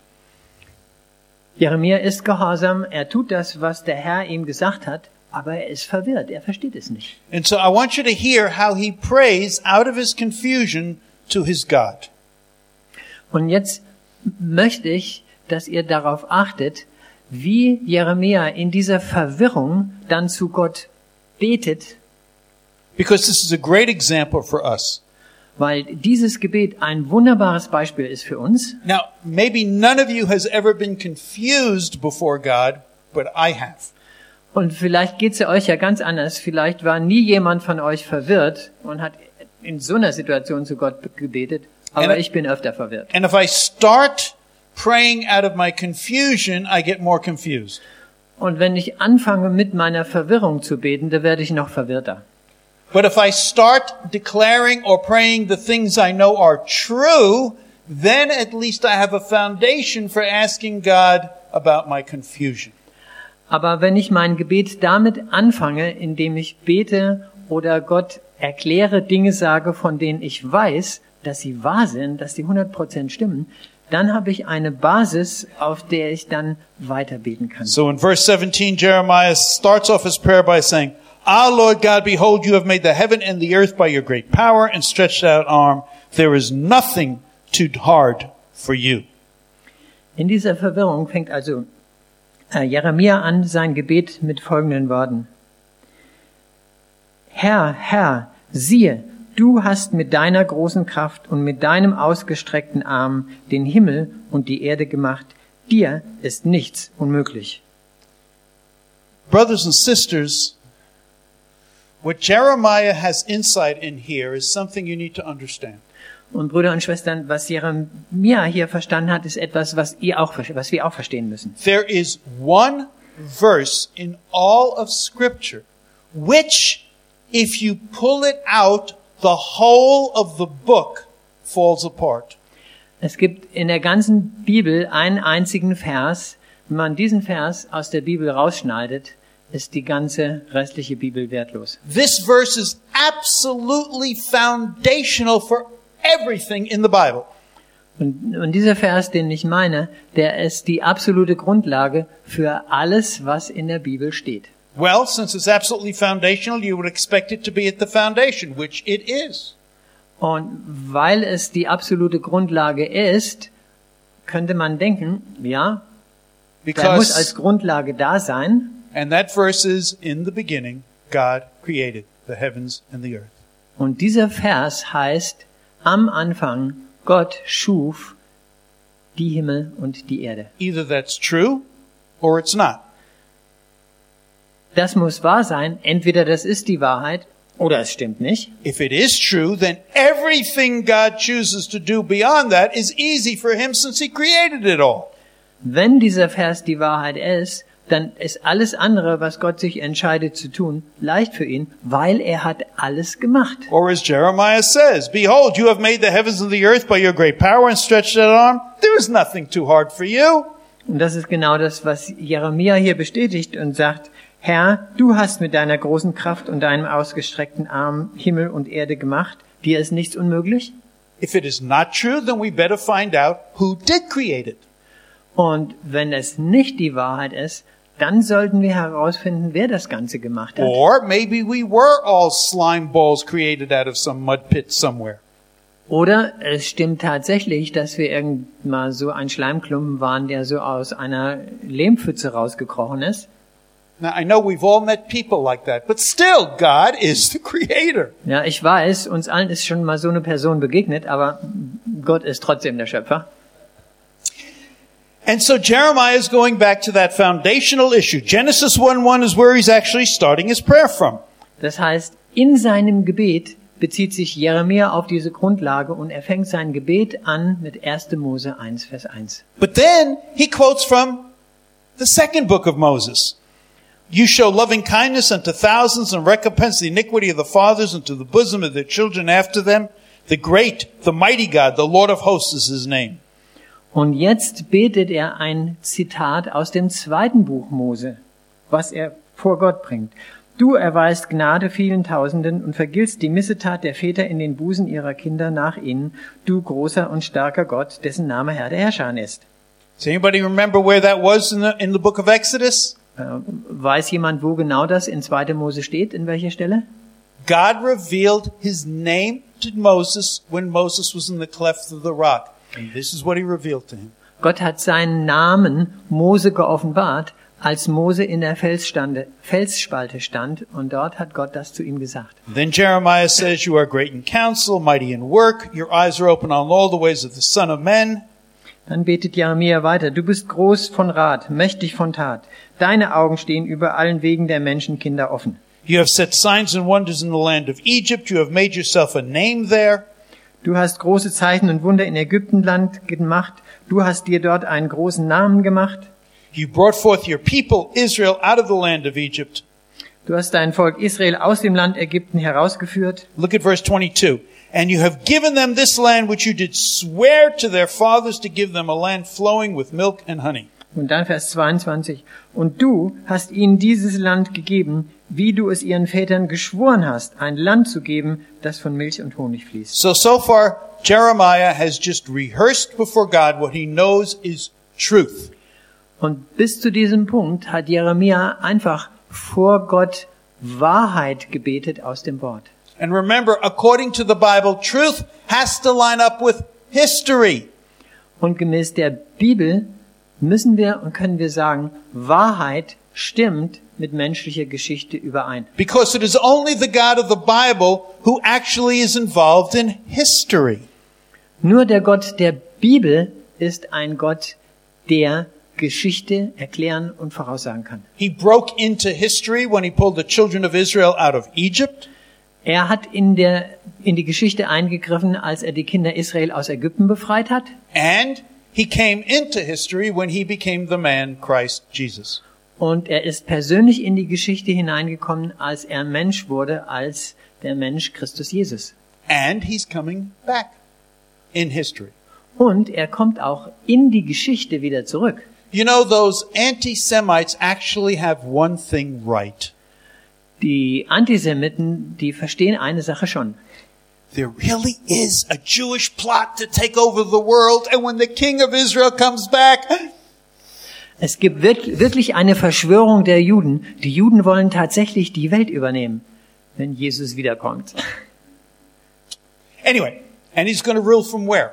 Jeremia ist gehorsam, er tut das, was der Herr ihm gesagt hat, aber er ist verwirrt, er versteht es nicht. And so I want you to hear how he prays out of his confusion to his God. Und jetzt möchte ich, dass ihr darauf achtet, wie Jeremia in dieser Verwirrung dann zu Gott betet, Because this is a great example for us. weil dieses Gebet ein wunderbares Beispiel ist für uns. Now, maybe none of you has ever been confused before God, but I have. Und vielleicht geht's ja euch ja ganz anders. Vielleicht war nie jemand von euch verwirrt und hat in so einer Situation zu Gott gebetet, aber ich bin öfter verwirrt. And if I start praying out of my confusion, I get more confused. Und wenn ich anfange mit meiner Verwirrung zu beten, dann werde ich noch verwirrter. But if I start declaring or praying the things I know are true, then at least I have a foundation for asking God about my confusion. Aber wenn ich mein Gebet damit anfange, indem ich bete oder Gott erkläre, Dinge sage, von denen ich weiß, dass sie wahr sind, dass sie hundert Prozent stimmen, dann habe ich eine Basis, auf der ich dann weiter beten kann. So in verse seventeen, Jeremiah starts off his prayer by saying, Ah, Lord God, behold, you have made the heaven and the earth by your great power and stretched out arm. There is nothing too hard for you. In dieser Verwirrung fängt also äh, Jeremia an, sein Gebet mit folgenden Worten. Herr, Herr, siehe, du hast mit deiner großen Kraft und mit deinem ausgestreckten Arm den Himmel und die Erde gemacht. Dir ist nichts unmöglich. Brothers and sisters, what Jeremiah has insight in here is something you need to understand. Und Brüder und Schwestern, was Jeremia hier verstanden hat, ist etwas, was ihr auch, was wir auch verstehen müssen. There is one verse in all of Scripture which, if you pull it out, the whole of the book falls apart. Es gibt in der ganzen Bibel einen einzigen Vers. Wenn man diesen Vers aus der Bibel rausschneidet, ist die ganze restliche Bibel wertlos. This verse is absolutely foundational for everything in the Bible. Und, und dieser Vers, den ich meine, der ist die absolute Grundlage für alles, was in der Bibel steht. Well, since it's absolutely foundational, you would expect it to be at the foundation, which it is. Und weil es die absolute Grundlage ist, könnte man denken, ja, der muss als Because, Grundlage da sein. and that verse is, in the beginning, God created the heavens and the earth. Und dieser Vers heißt, am Anfang, Gott schuf die Himmel und die Erde. Either that's true or it's not. Das muss wahr sein. Entweder das ist die Wahrheit oder es stimmt nicht. If it is true, then everything God chooses to do beyond that is easy for him since he created it all. Wenn dieser Vers die Wahrheit ist, dann ist alles andere, was Gott sich entscheidet zu tun, leicht für ihn, weil er hat alles gemacht. Or as Jeremiah says, Behold, you have made the heavens and the earth by your great power and stretched out arm. There is nothing too hard for you. Und das ist genau das, was Jeremia hier bestätigt und sagt, Herr, du hast mit deiner großen Kraft und deinem ausgestreckten Arm Himmel und Erde gemacht. Dir ist nichts unmöglich. If it is not true, then we better find out who did create it. Und wenn es nicht die Wahrheit ist, dann sollten wir herausfinden, wer das Ganze gemacht hat. Or maybe we were all slime balls created out of some mud pit somewhere. Oder es stimmt tatsächlich, dass wir irgendwann mal so ein Schleimklumpen waren, der so aus einer Lehmpfütze rausgekrochen ist. Now, I know we've all met people like that, but still, God is the creator. Ja, ich weiß, uns allen ist schon mal so eine Person begegnet, aber Gott ist trotzdem der Schöpfer. And so Jeremiah is going back to that foundational issue. Genesis one one is where he's actually starting his prayer from. Das heißt, in seinem Gebet bezieht sich Jeremia auf diese Grundlage und er fängt sein Gebet an mit erster Mose eins, Vers eins. But then he quotes from the second book of Moses. You show loving kindness unto thousands and recompense the iniquity of the fathers unto the bosom of their children after them. The great, the mighty God, the Lord of hosts is his name. Und jetzt betet er ein Zitat aus dem zweiten Buch Mose, was er vor Gott bringt. Du erweist Gnade vielen Tausenden und vergiltst die Missetat der Väter in den Busen ihrer Kinder nach ihnen, du großer und starker Gott, dessen Name Herr der Herrscher ist. Does anybody remember where that was in the, in the book of Exodus? Äh, weiß jemand, wo genau das in zweiter Mose steht, in welcher Stelle? God revealed his name to Moses when Moses was in the cleft of the rock. And this is what he revealed to him. Gott hat seinen Namen Mose geoffenbart, als Mose in der Felsstande, Felsspalte stand, und dort hat Gott das zu ihm gesagt. Then Jeremiah says, You are great in counsel, mighty in work. Your eyes are open on all the ways of the Son of Man. Dann betet Jeremia weiter. Du bist groß von Rat, mächtig von Tat. Deine Augen stehen über allen Wegen der Menschenkinder offen. You have set signs and wonders in the land of Egypt. You have made yourself a name there. Du hast große Zeichen und Wunder in Ägyptenland gemacht. Du hast dir dort einen großen Namen gemacht. You brought forth your people, Israel, out of the land of Egypt. Du hast dein Volk Israel aus dem Land Ägypten herausgeführt. Look at verse twenty-two. And you have given them this land which you did swear to their fathers to give them, a land flowing with milk and honey. Und dann Vers zweiundzwanzig. Und du hast ihnen dieses Land gegeben, wie du es ihren Vätern geschworen hast, ein Land zu geben, das von Milch und Honig fließt. So, so far, Jeremiah has just rehearsed before God what he knows is truth. Und bis zu diesem Punkt hat Jeremia einfach vor Gott Wahrheit gebetet aus dem Wort. And remember, according to the Bible, truth has to line up with history. Und gemäß der Bibel müssen wir und können wir sagen, Wahrheit stimmt mit menschlicher Geschichte überein. Because it is only the God of the Bible who actually is involved in history. Nur der Gott der Bibel ist ein Gott, der Geschichte erklären und voraussagen kann. He broke into history when he pulled the children of Israel out of Egypt. Er hat in der, in die Geschichte eingegriffen, als er die Kinder Israel aus Ägypten befreit hat. And he came into history when he became the man Christ Jesus. Und er ist persönlich in die Geschichte hineingekommen, als er Mensch wurde, als der Mensch Christus Jesus. And he's coming back in history. Und er kommt auch in die Geschichte wieder zurück. You know, those anti-Semites actually have one thing right. Die Antisemiten, die verstehen eine Sache schon. There really is a Jewish plot to take over the world, and when the king of Israel comes back, Es gibt wir- wirklich eine Verschwörung der Juden. Die Juden wollen tatsächlich die Welt übernehmen, wenn Jesus wiederkommt. anyway, and he's going to rule from where?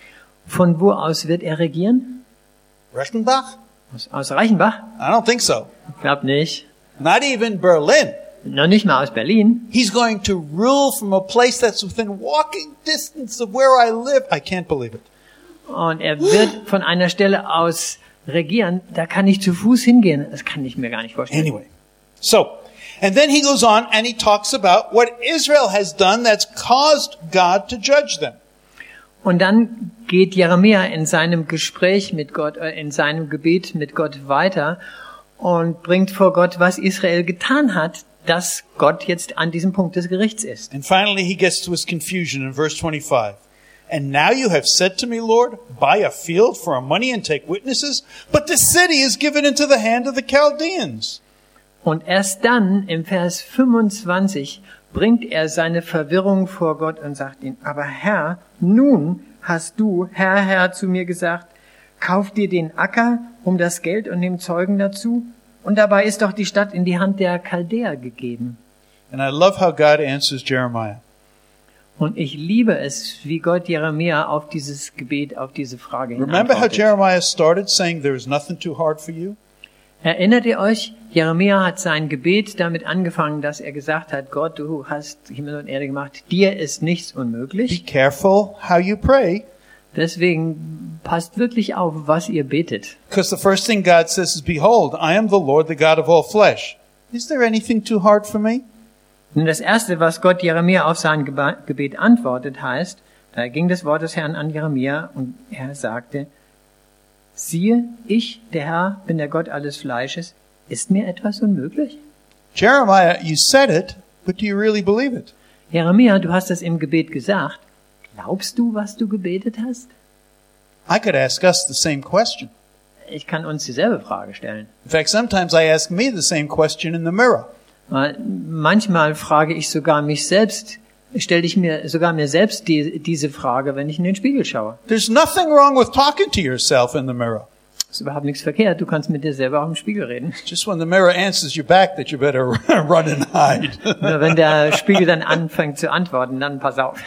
Von wo aus wird er regieren? Reichenbach? Aus, aus Reichenbach? I don't think so. Ich glaube nicht. Not even Berlin. Noch nicht mal aus Berlin. He's going to rule from a place that's within walking distance of where I live. I can't believe it. Und er wird von einer Stelle aus regieren. Da kann ich zu Fuß hingehen. Das kann ich mir gar nicht vorstellen. Anyway, so, and then he goes on and he talks about what Israel has done that's caused God to judge them. Und dann geht Jeremia in seinem Gespräch mit Gott, äh, in seinem Gebet mit Gott weiter und bringt vor Gott, was Israel getan hat, dass Gott jetzt an diesem Punkt des Gerichts ist. And finally he gets to his confusion in verse twenty-five. And now you have said to me, Lord, buy a field for our money and take witnesses, but the city is given into the hand of the Chaldeans. Und erst dann, im Vers fünfundzwanzig, bringt er seine Verwirrung vor Gott und sagt ihm, aber Herr, nun hast du, Herr, Herr, zu mir gesagt, kauf dir den Acker um das Geld und nimm Zeugen dazu. Und dabei ist doch die Stadt in die Hand der Chaldäer gegeben. And I love how God answers Jeremiah. Und ich liebe es, wie Gott Jeremia auf dieses Gebet, auf diese Frage hin Remember how antwortet. Jeremiah started saying there is nothing too hard for you? Erinnert ihr euch, Jeremia hat sein Gebet damit angefangen, dass er gesagt hat, Gott, du hast Himmel und Erde gemacht, dir ist nichts Be unmöglich. careful how you pray, Deswegen passt wirklich auf, was ihr betet. because the first thing God says is, behold, I am the Lord, the God of all flesh. Is there anything too hard for me? Und das Erste, was Gott Jeremia auf sein Geba- Gebet antwortet, heißt, da ging das Wort des Herrn an Jeremia und er sagte, siehe, ich, der Herr, bin der Gott alles Fleisches, ist mir etwas unmöglich? Jeremiah, you said it, but do you really believe it? Jeremia, du hast das im Gebet gesagt. Glaubst du, was du gebetet hast? I could ask us the same question. Ich kann uns dieselbe Frage stellen. In fact, sometimes I ask me the same question in the mirror. Weil manchmal frage ich sogar mich selbst, stelle ich mir sogar mir selbst die, diese Frage, wenn ich in den Spiegel schaue. There's nothing wrong with talking to yourself in the mirror. Ist überhaupt nichts verkehrt, du kannst mit dir selber auch im Spiegel reden. Just when the mirror answers you back that you better run and hide. Nur wenn der Spiegel dann anfängt zu antworten, dann pass auf.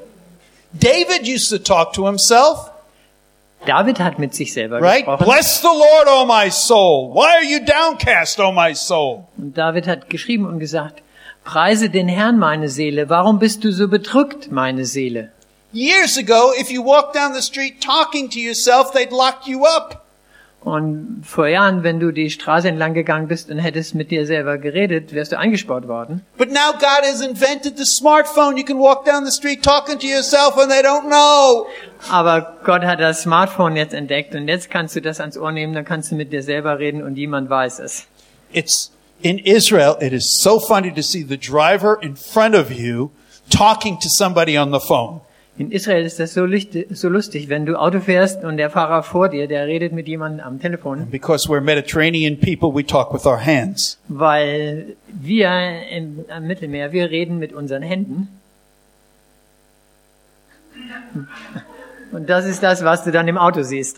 David used to talk to himself, David hat mit sich selber right? gesprochen. Bless the Lord, O my soul. Why are you downcast, O my soul? Und David hat geschrieben und gesagt, preise den Herrn, meine Seele. Warum bist du so bedrückt, meine Seele? Years ago, if you walked down the street talking to yourself, they'd lock you up. Und vor Jahren, wenn du die Straße entlang gegangen bist und hättest mit dir selber geredet, wärst du eingesperrt worden. But now God has invented the smartphone. You can walk down the street talking to yourself and they don't know. Aber Gott hat das Smartphone jetzt entdeckt und jetzt kannst du das ans Ohr nehmen, dann kannst du mit dir selber reden und niemand weiß es. It's in Israel, it is so funny to see the driver in front of you talking to somebody on the phone. In Israel ist das so, licht, so lustig, wenn du Auto fährst und der Fahrer vor dir, der redet mit jemandem am Telefon, Because we're Mediterranean people, we talk with our hands. weil wir im, am Mittelmeer, wir reden mit unseren Händen. Und das ist das, was du dann im Auto siehst.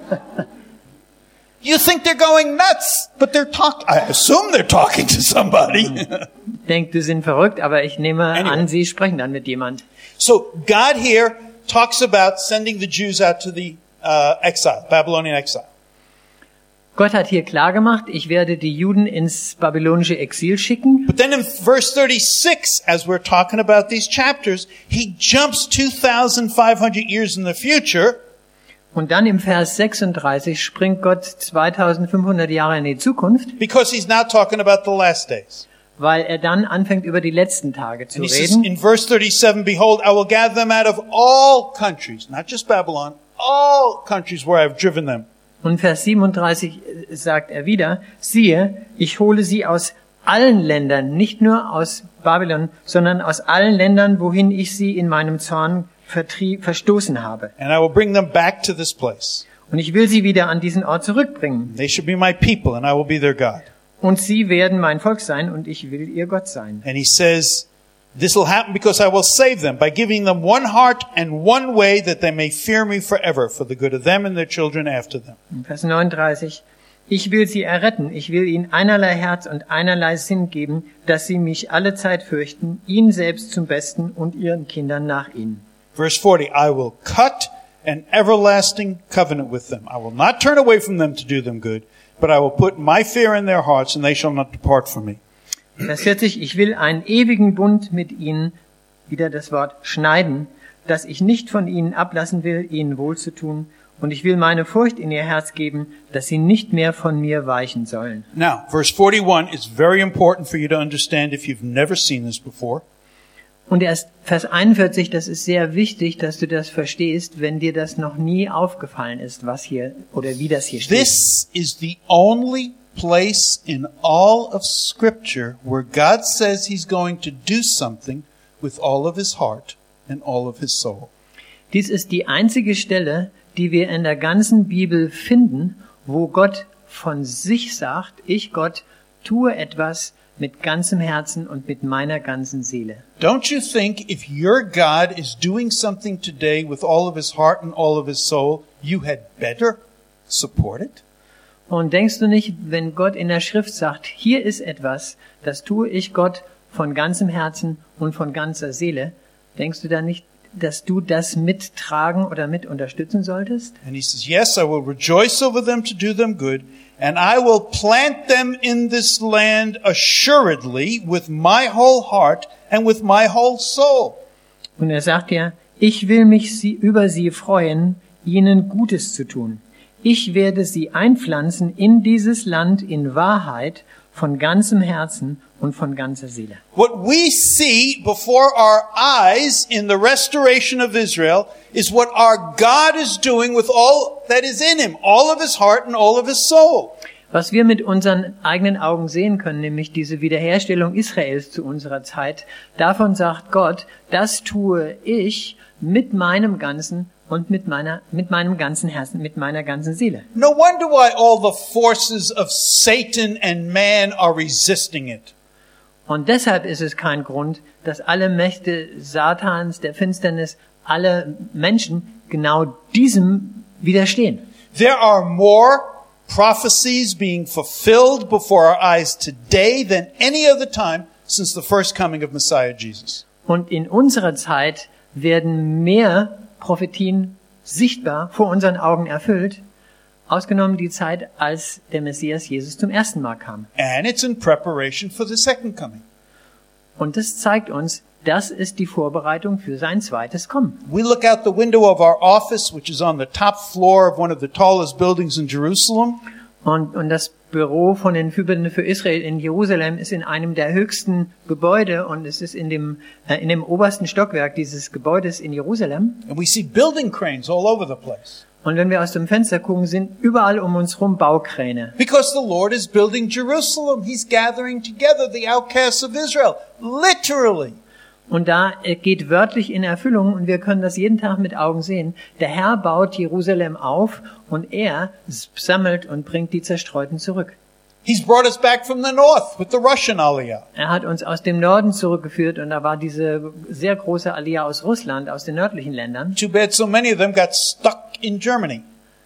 You think they're going nuts, but they're talk. I assume they're talking to somebody. Denkt, du sind verrückt, aber ich nehme Anyway. an, sie sprechen dann mit jemand. So God here talks about sending the Jews out to the uh, exile, Babylonian exile. Gott hat hier klar gemacht, ich werde die Juden ins babylonische Exil schicken. But then in verse thirty-six, as we're talking about these chapters, he jumps two thousand five hundred years in the future. Und dann im Vers sechsunddreißig springt Gott zweitausendfünfhundert Jahre in die Zukunft, Because he's now talking about the last days. weil er dann anfängt, über die letzten Tage zu And he says reden. in verse thirty-seven, behold, I will gather them out of all countries, not just Babylon, all countries where I've driven them. Und Vers siebenunddreißig sagt er wieder, siehe, ich hole sie aus allen Ländern, nicht nur aus Babylon, sondern aus allen Ländern, wohin ich sie in meinem Zorn vertrie- verstoßen habe. And I will bring them back to this place. Und ich will sie wieder an diesen Ort zurückbringen. They should be my people, and I will be their God. Und sie werden mein Volk sein und ich will ihr Gott sein. And he says, this will happen because I will save them by giving them one heart and one way that they may fear me forever for the good of them and their children after them. In Vers neununddreißig. Ich will sie erretten, ich will ihnen einerlei Herz und einerlei Sinn geben, dass sie mich alle Zeit fürchten, ihnen selbst zum Besten und ihren Kindern nach ihnen. Verse forty, I will cut an everlasting covenant with them. I will not turn away from them to do them good, but I will put my fear in their hearts and they shall not depart from me. Vers vierzig. Ich will einen ewigen Bund mit ihnen, wieder das Wort schneiden, dass ich nicht von ihnen ablassen will, ihnen wohlzutun. Und ich will meine Furcht in ihr Herz geben, dass sie nicht mehr von mir weichen sollen. Now, verse forty-one is very important for you to understand if you've never seen this before. Und erst Vers einundvierzig, das ist sehr wichtig, dass du das verstehst, wenn dir das noch nie aufgefallen ist, was hier oder wie das hier steht. This is the only place in all of Scripture where God says He's going to do something with all of His heart and all of His soul. Dies ist die einzige Stelle, die wir in der ganzen Bibel finden, wo Gott von sich sagt, ich Gott tue etwas mit ganzem Herzen und mit meiner ganzen Seele. Don't you think if your God is doing something today with all of His heart and all of His soul, you had better support it? Und denkst du nicht, wenn Gott in der Schrift sagt, hier ist etwas, das tue ich Gott von ganzem Herzen und von ganzer Seele, denkst du dann nicht, dass du das mittragen oder mit unterstützen solltest? And he says, yes, I will rejoice over them to do them good, and I will plant them in this land assuredly with my whole heart and with my whole soul. Und er sagt ja, ich will mich sie, über sie freuen, ihnen Gutes zu tun. Ich werde sie einpflanzen in dieses Land in Wahrheit von ganzem Herzen und von ganzer Seele. What we see before our eyes in the restoration of Israel is what our God is doing with all that is in Him, all of His heart and all of His soul. Was wir mit unseren eigenen Augen sehen können, nämlich diese Wiederherstellung Israels zu unserer Zeit, davon sagt Gott, das tue ich mit meinem ganzen und mit meiner, mit meinem ganzen Herzen, mit meiner ganzen Seele. No wonder why all the forces of Satan and man are resisting it. Und deshalb ist es kein Grund, dass alle Mächte Satans, der Finsternis, alle Menschen genau diesem widerstehen. There are more prophecies being fulfilled before our eyes today than any other time since the first coming of Messiah Jesus. Und in unserer Zeit werden mehr Prophetien sichtbar vor unseren Augen erfüllt, ausgenommen die Zeit, als der Messias Jesus zum ersten Mal kam. And it's in preparation for the second coming. Und das zeigt uns, das ist die Vorbereitung für sein zweites Kommen. We look out the window of our office, which is on the top floor of one of the tallest buildings in Jerusalem. Und, und das Büro von den Fürbitten für Israel in Jerusalem ist in einem der höchsten Gebäude und es ist in dem, äh, in dem obersten Stockwerk dieses Gebäudes in Jerusalem. And we see building cranes all over the place. Und wenn wir aus dem Fenster gucken, sind überall um uns herum Baukräne. Because the Lord is building Jerusalem. He's gathering together the outcasts of Israel. Literally. Und da geht wörtlich in Erfüllung, und wir können das jeden Tag mit Augen sehen, der Herr baut Jerusalem auf und er sammelt und bringt die Zerstreuten zurück. He's brought us back from the north with the Russian Aliyah. Er hat uns aus dem Norden zurückgeführt und da war diese sehr große Aliyah aus Russland, aus den nördlichen Ländern. Too bad so many of them got stuck in Germany.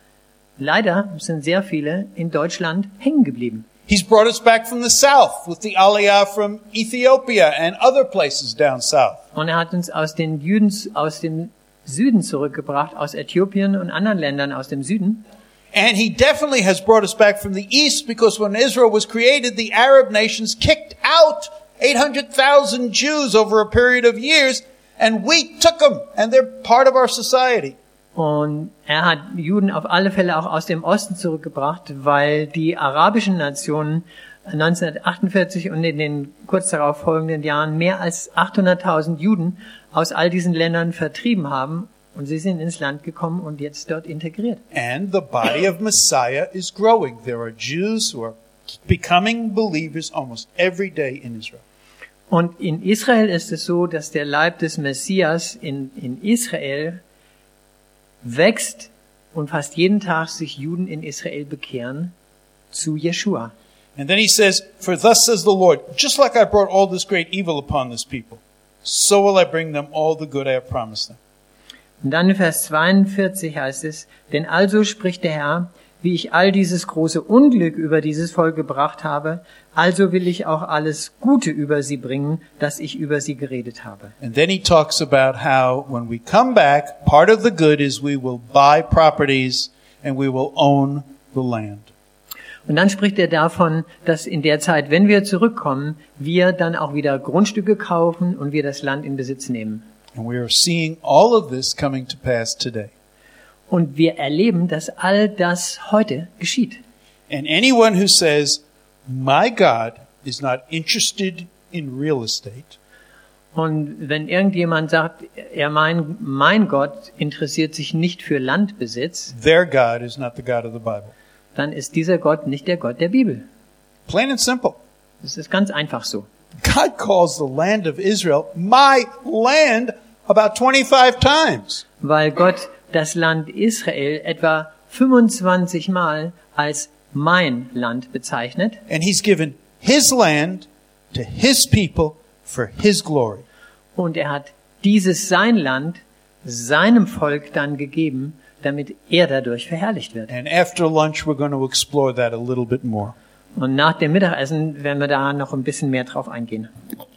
Leider sind sehr viele in Deutschland hängen geblieben. He's brought us back from the south with the Aliyah from Ethiopia and other places down south. Und er hat uns aus den Juden aus dem Süden zurückgebracht, aus Äthiopien und anderen Ländern aus dem Süden. And he definitely has brought us back from the east because when Israel was created, the Arab nations kicked out eight hundred thousand Jews over a period of years, and we took them, and they're part of our society. Und er hat Juden auf alle Fälle auch aus dem Osten zurückgebracht, weil die arabischen Nationen neunzehnhundertachtundvierzig und in den kurz darauf folgenden Jahren mehr als achthunderttausend Juden aus all diesen Ländern vertrieben haben. Und sie sind ins Land gekommen und jetzt dort integriert. And the body of Messiah is growing. There are Jews who are becoming believers almost every day in Israel. Und in Israel ist es so, dass der Leib des Messias in, in Israel wächst und fast jeden Tag sich Juden in Israel bekehren zu Jeschua. And then he says, for thus says the Lord, just like I brought all this great evil upon this people, so will I bring them all the good I have promised them. Und dann in Vers zweiundvierzig heißt es, denn also spricht der Herr, wie ich all dieses große Unglück über dieses Volk gebracht habe, also will ich auch alles Gute über sie bringen, das ich über sie geredet habe. And then he talks about how when we come back, part of the good is we will buy properties and we will own the land. Und dann spricht er davon, dass in der Zeit, wenn wir zurückkommen, wir dann auch wieder Grundstücke kaufen und wir das Land in Besitz nehmen. And we are seeing all of this coming to pass today. Und wir erleben, dass all das heute geschieht. And anyone who says, my God is not interested in real estate, Und wenn irgendjemand sagt, er mein, mein Gott interessiert sich nicht für Landbesitz, their God is not the God of the Bible. dann ist dieser Gott nicht der Gott der Bibel. Plain and simple. Das ist ganz einfach so. God calls the land of Israel my land about twenty-five times. Weil Gott das Land Israel etwa fünfundzwanzig Mal als mein Land bezeichnet. And he's given his land to his people for his glory. Und er hat dieses sein Land seinem Volk dann gegeben, damit er dadurch verherrlicht wird. And after lunch, we're going to explore that a little bit more. Und nach dem Mittagessen werden wir da noch ein bisschen mehr drauf eingehen.